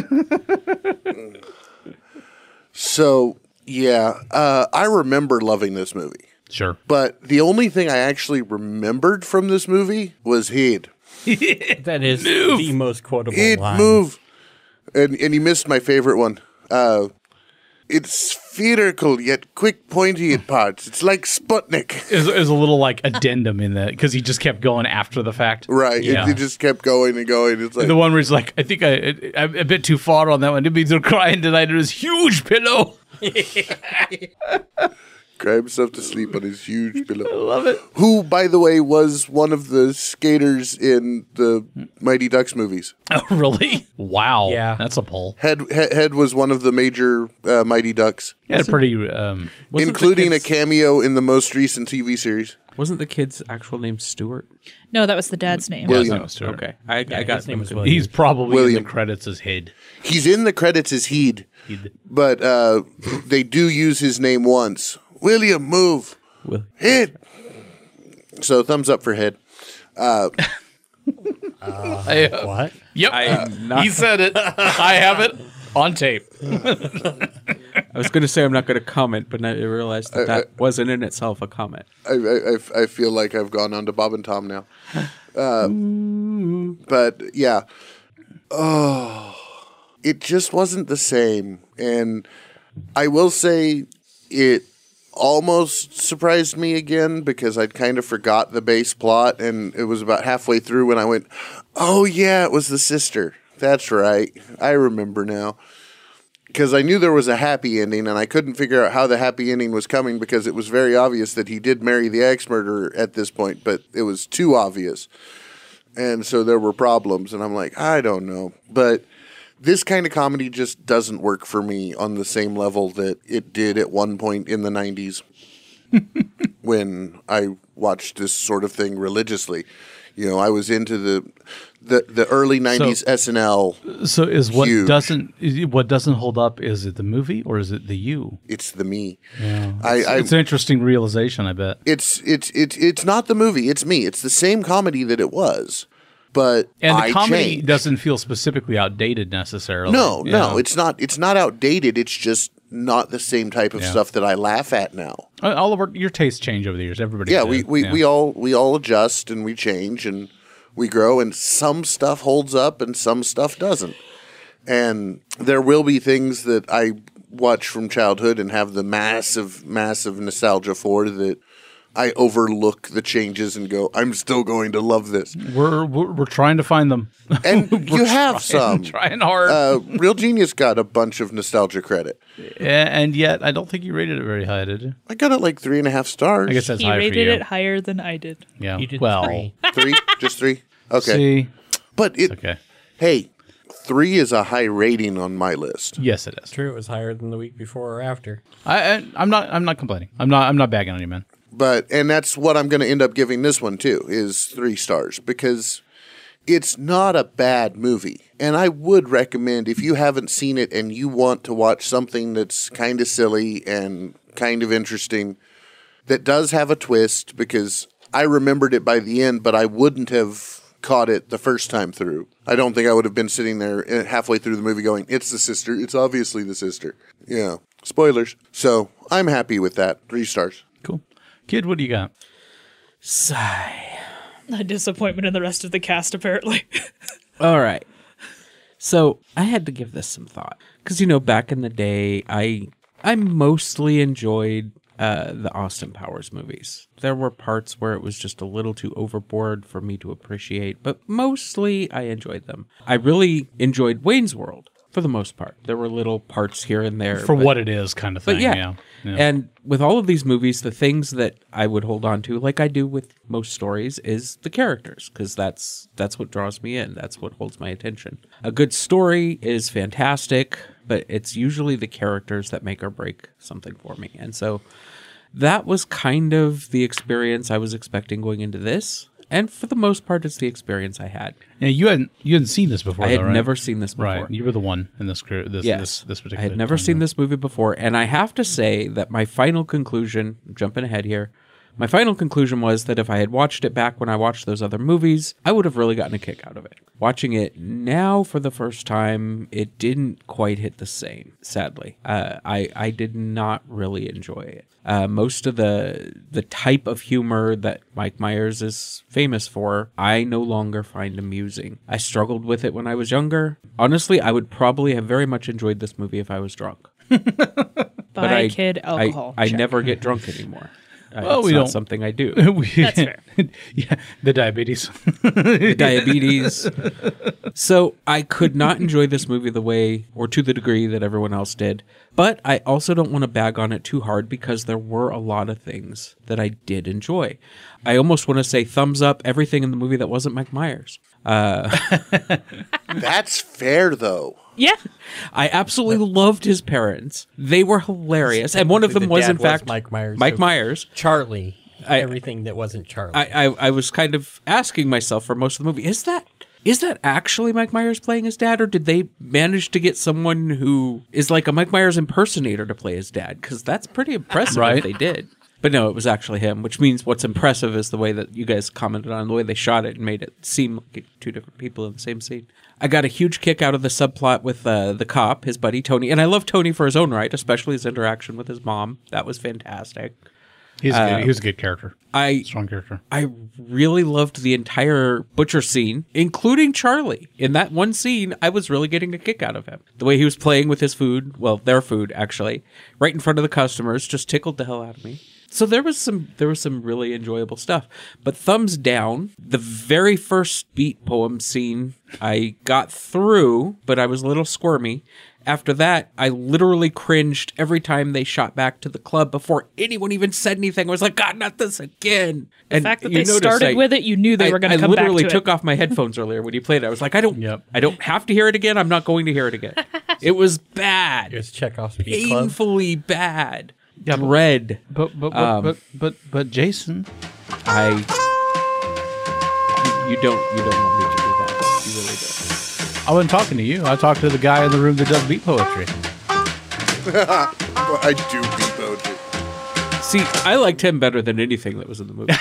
So, yeah, uh, I remember loving this movie. Sure. But the only thing I actually remembered from this movie was he'd. That is the most quotable He'd line. move. And, and you missed my favorite one. Uh, it's spherical yet quick pointy at parts. It's like Sputnik. Is is a little like addendum in that because he just kept going after the fact. Right. Yeah. It, it just kept going and going. It's like the one where he's like, I think I, I I'm a bit too far on that one. It means they're crying tonight. It was huge pillow. cry himself to sleep on his huge pillow. I love it. Who, by the way, was one of the skaters in the Mighty Ducks movies. Oh, really? Wow. Yeah. That's a pull. Head Head, Head was one of the major uh, Mighty Ducks, Yeah, pretty. Um, Wasn't the including a kid's- cameo in the most recent T V series. Wasn't the kid's actual name Stuart? No, that was the dad's name. William. no, Stuart. Okay, I, Yeah, I got his name was them. William. He's probably William. in the credits as Hid. He's in the credits as Heed, He'd- but uh, they do use his name once. William, move. Will- Head. So thumbs up for Head. Uh, I, uh, What? Yep. I'm not- He said it. I have it on tape. I was going to say I'm not going to comment, but I realized that I, that I, wasn't in itself a comment. I, I, I feel like I've gone on to Bob and Tom now. Uh, but yeah. Oh, it just wasn't the same. And I will say it almost surprised me again because I'd kind of forgot the base plot. And it was about halfway through when I went, oh, yeah, it was the sister. That's right. I remember now. Because I knew there was a happy ending, and I couldn't figure out how the happy ending was coming because it was very obvious that he did marry the ex-murderer at this point, but it was too obvious. And so there were problems, and I'm like, I don't know. But this kind of comedy just doesn't work for me on the same level that it did at one point in the nineties when I watched this sort of thing religiously. You know, I was into the the, the early nineties So- S N L. So is what huge. doesn't is it- what doesn't hold up? Is it the movie or is it the you? It's the me. Yeah, I, it's, I, it's an interesting realization. I bet. It's it's it's it's not the movie. It's me. It's the same comedy that it was, but And the I comedy changed. doesn't feel specifically outdated necessarily. No, you no, know. it's not. It's not outdated. It's just not the same type of Yeah. stuff that I laugh at now. Uh, all of our, your tastes change over the years. Everybody. Yeah, did. we we, Yeah. we all we all adjust and we change and we grow, and some stuff holds up and some stuff doesn't. And there will be things that I watch from childhood and have the massive, massive nostalgia for that I overlook the changes and go, I'm still going to love this. We're, we're we're trying to find them. And you have trying- some. trying hard. Uh, Real Genius got a bunch of nostalgia credit. A- and yet, I don't think you rated it very high, did you? I got it like three and a half stars. I guess that's He high for rated you. it higher than I did. Yeah. You did well, three. Three? Just three? Okay. See, But it, okay. hey, three is a high rating on my list. Yes, it is. True, it was higher than the week before or after. I, I I'm not I'm not complaining. I'm not I'm not bagging on you, man. But and that's what I'm going to end up giving this one too, is three stars, because it's not a bad movie. And I would recommend, if you haven't seen it and you want to watch something that's kind of silly and kind of interesting, that does have a twist, because I remembered it by the end, but I wouldn't have caught it the first time through. I don't think I would have been sitting there halfway through the movie going, it's the sister, it's obviously the sister. Yeah, spoilers. So I'm happy with that. Three stars. Cool. Kid, what do you got? Sigh. A disappointment in the rest of the cast, apparently. All right. So I had to give this some thought because, you know, back in the day, I I mostly enjoyed uh, the Austin Powers movies. There were parts where it was just a little too overboard for me to appreciate, but mostly I enjoyed them. I really enjoyed Wayne's World for the most part. There were little parts here and there. For but- what it is, kind of thing. But yeah. yeah. Yeah. And with all of these movies, the things that I would hold on to, like I do with most stories, is the characters, because that's that's what draws me in. That's what holds my attention. A good story is fantastic, but it's usually the characters that make or break something for me. And so that was kind of the experience I was expecting going into this. And for the most part, it's the experience I had. Yeah, you hadn't you hadn't seen this before. I had though, right? never seen this before. Right, you were the one in this group. This, Yes. this, this particular. I had never time. seen this movie before, and I have to say that my final conclusion, jumping ahead here, my final conclusion was that if I had watched it back when I watched those other movies, I would have really gotten a kick out of it. Watching it now for the first time, it didn't quite hit the same, sadly. Uh, I, I did not really enjoy it. Uh, most of the the type of humor that Mike Myers is famous for, I no longer find amusing. I struggled with it when I was younger. Honestly, I would probably have very much enjoyed this movie if I was drunk. Buy I, kid alcohol. I, I Check. never get drunk anymore. Uh, Well, it's we not don't- something I do. We- That's fair. Yeah, the diabetes. The diabetes. So I could not enjoy this movie the way or to the degree that everyone else did. But I also don't want to bag on it too hard because there were a lot of things that I did enjoy. I almost want to say thumbs up everything in the movie that wasn't Mike Myers. Uh, That's fair, though. Yeah. I absolutely loved his parents. They were hilarious. And one of them The was, dad in fact, Mike Myers. Mike so Myers. Charlie. I- everything that wasn't Charlie. I, I, I was kind of asking myself for most of the movie, is that is that actually Mike Myers playing his dad, or did they manage to get someone who is like a Mike Myers impersonator to play his dad? Because that's pretty impressive Right. if they did. But no, it was actually him, which means what's impressive is the way that you guys commented on, the way they shot it and made it seem like two different people in the same scene. I got a huge kick out of the subplot with uh, the cop, his buddy Tony. And I love Tony for his own right, especially his interaction with his mom. That was fantastic. He's a uh, good, he was a good character. I Strong character. I really loved the entire butcher scene, including Charlie. In that one scene, I was really getting a kick out of him. The way he was playing with his food, well, their food, actually, right in front of the customers, just tickled the hell out of me. So there was some there was some really enjoyable stuff. But thumbs down, the very first beat poem scene I got through, but I was a little squirmy. After that, I literally cringed every time they shot back to the club before anyone even said anything. I was like, God, not this again. The and fact that you they notice started I- with it, you knew they I- were going to come back to it. I literally took off my headphones earlier when you played it. I was like, I don't, I don't have to hear it again. I'm not going to hear it again. It was bad. It was Chekhov's Beat Club. Painfully bad. Yeah, but- Dread. But but but, Um, but but but Jason, I. You, you don't. You don't want me to do that. You really don't. I wasn't talking to you. I talked to the guy in the room that does beat poetry. I do beat poetry. See, I liked him better than anything that was in the movie.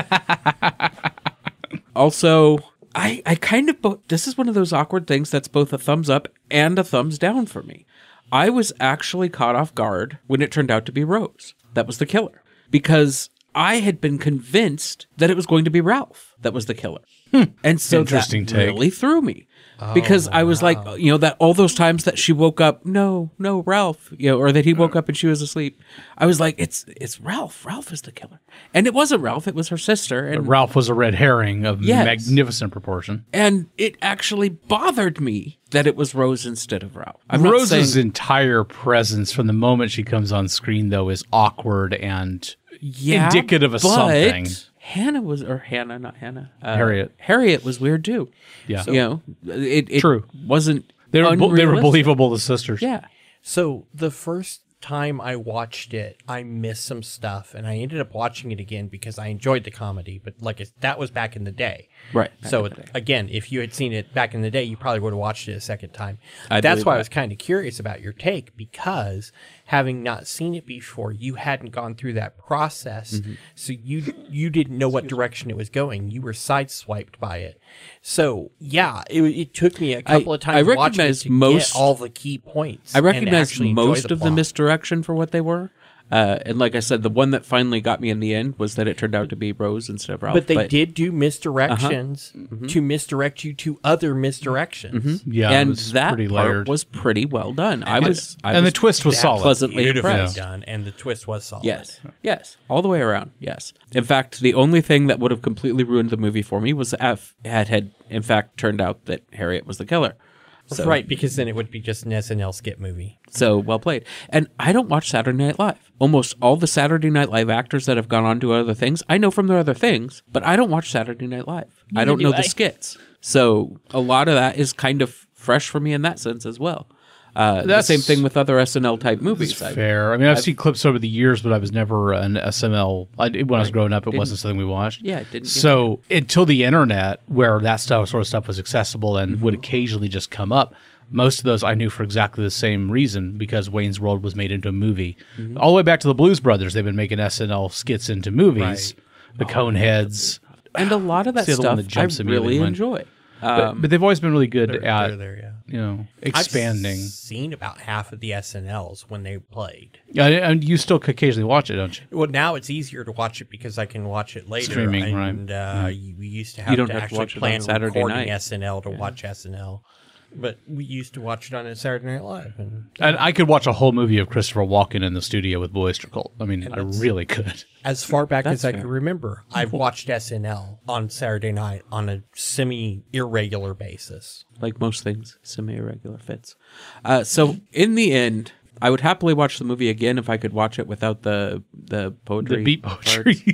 Also, I I kind of bo- this is one of those awkward things that's both a thumbs up and a thumbs down for me. I was actually caught off guard when it turned out to be Rose that was the killer, because I had been convinced that it was going to be Ralph that was the killer. And so Interesting that take. really threw me. Because I was like, you know, that all those times that she woke up, no, no, Ralph, you know, or that he woke up and she was asleep. I was like, it's it's Ralph. Ralph is the killer. And it wasn't Ralph, it was her sister. And Ralph was a red herring of Yes. magnificent proportion. and it actually bothered me that it was Rose instead of Ralph. I'm not Rose's saying, entire presence from the moment she comes on screen, though, is awkward and yeah, indicative of but something. Hannah was, or Hannah, not Hannah. Uh, Harriet. Harriet was weird too. Yeah. You know, it, it True. wasn't They were, bo- they were unrealistic. believable as sisters. Yeah. So the first time I watched it, I missed some stuff, and I ended up watching it again because I enjoyed the comedy. But like I, that was back in the day, Right. So Back in the day. again, if you had seen it back in the day, you probably would have watched it a second time. I That's believe why I that. was kind of curious about your take, because having not seen it before, you hadn't gone through that process, Mm-hmm. so you you didn't know what direction it was going. You were sideswiped by it. So yeah, it, it took me a couple I- of times I watching it recognize to most- get all the key points. I and recognize actually enjoy most the of the plot. misdirection for what they were. Uh, and like I said, the one that finally got me in the end was that it turned out to be Rose instead of Ralph. But they did do misdirections Uh-huh. to misdirect you to other misdirections. Mhm. Yeah, it and was that pretty part layered. was pretty well done. I And- was, I and was the twist was that solid. pleasantly Beautifully impressed. done, and the twist was solid. Yes, yes, all the way around. Yes. In fact, the only thing that would have completely ruined the movie for me was if it had, had in fact turned out that Harriet was the killer. So, Right, because then it would be just an S N L skit movie. So well played. And I don't watch Saturday Night Live. Almost all the Saturday Night Live actors that have gone on to other things, I know from their other things, but I don't watch Saturday Night Live. I Neither don't do know I. the skits. So a lot of that is kind of fresh for me in that sense as well. Uh, the That's- same thing with other S N L type movies. It's I- fair. I mean, I've, I've- seen clips over the years, but I was never an S M L. I, when I was growing up, it Didn't- wasn't something we watched. Yeah, it didn't get So until the internet, where that stuff, sort of stuff was accessible and Mm-hmm. would occasionally just come up, most of those I knew for exactly the same reason, because Wayne's World was made into a movie. Mm-hmm. All the way back to the Blues Brothers, they've been making S N L skits into movies. The Coneheads. And a lot of that It's the other one stuff that jumps I immediately really when- enjoy. But, Um, but they've always been really good They're- at they're there, yeah. you know expanding. I've seen about half of the S N Ls when they played. Yeah, and you still occasionally watch it, don't you? Well, now it's easier to watch it because I can watch it later. Streaming, right. and, uh, Yeah. you- we used to You have don't to have to actually watch it on plan Saturday recording night. S N L to watch S N L. But we used to watch it on Saturday Night Live. And And I could watch a whole movie of Christopher Walken in the studio with Blue Oyster Cult. I mean, I that's- really could. as far back That's as I fair. can remember, I've watched S N L on Saturday night on a semi-irregular basis. like most things, semi-irregular fits. Uh, so in the end, I would happily watch the movie again if I could watch it without the the poetry. The beat poetry.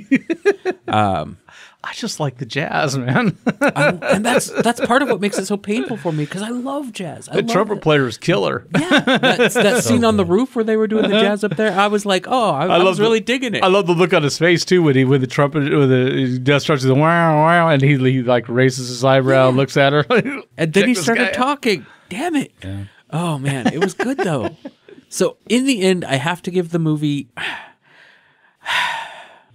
um, I just like the jazz, man. I, and that's that's part of what makes it so painful for me because I love jazz. I The love trumpet it. player is killer. That's, that scene on the roof where they were doing the jazz up there. I was like, oh, I, I, was the- really digging it. I love the look on his face too when he with the trumpet with the death starts the wow wow and he, he like raises his eyebrow and looks at her. And then Check he this started guy out. talking. Damn it. Oh, man. It was good, though. So, in the end, I have to give the movie.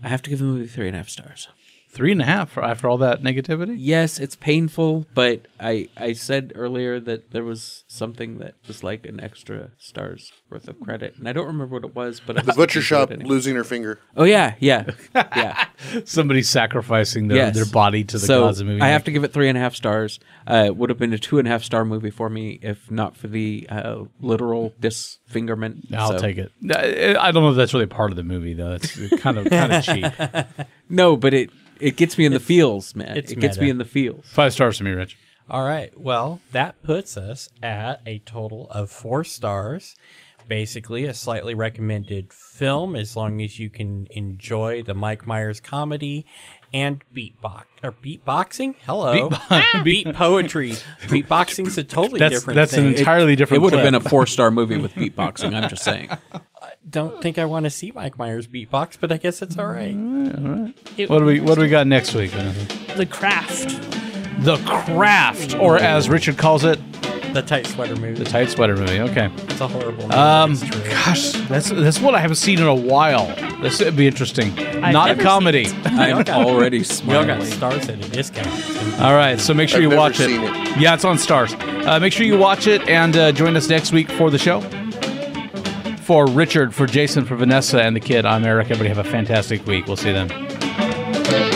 I have to give the movie three and a half stars. Three and a half for, after all that negativity? Yes, it's painful, but I I said earlier that there was something that was like an extra star's worth of credit, and I don't remember what it was. But I The was butcher looking for shop it anyway. losing her finger. Oh yeah, yeah, yeah. Somebody sacrificing their, Yes. their body to the so cause of movie. I have to give it three and a half stars. Uh, it would have been a two and a half star movie for me if not for the uh, literal disfingerment. I'll So- take it. I I don't know if that's really part of the movie, though. It's kind of kind of cheap. No, but it it gets me in the feels, man. it's It gets me meta. in the feels. Five stars for me, Rich. All right. Well, that puts us at a total of four stars. Basically, a slightly recommended film as long as you can enjoy the Mike Myers comedy and beatbox or beatboxing. Hello, Beatbo- beat poetry. Beatboxing's a totally That's- different. that's an thing. entirely different It would have clip. been a four star movie with beatboxing. I'm just saying. Don't think I want to see Mike Myers beatbox, but I guess it's all right. It- What do we What do we got next week? The Craft. The Craft, or as Richard calls it, The tight sweater movie. the tight sweater movie. Okay. It's a horrible movie. Um, It's true. gosh, that's that's what I haven't seen in a while. This would be interesting. I've Not a never comedy. seen it. We all I'm got- already We all got smiling. stars at a discount. All right, so make sure I've you never watch it. seen it. Yeah, it's on Stars. Uh, make sure you watch it and uh, join us next week for the show. For Richard, for Jason, for Vanessa, and the kid, I'm Eric. Everybody have a fantastic week. We'll see you then.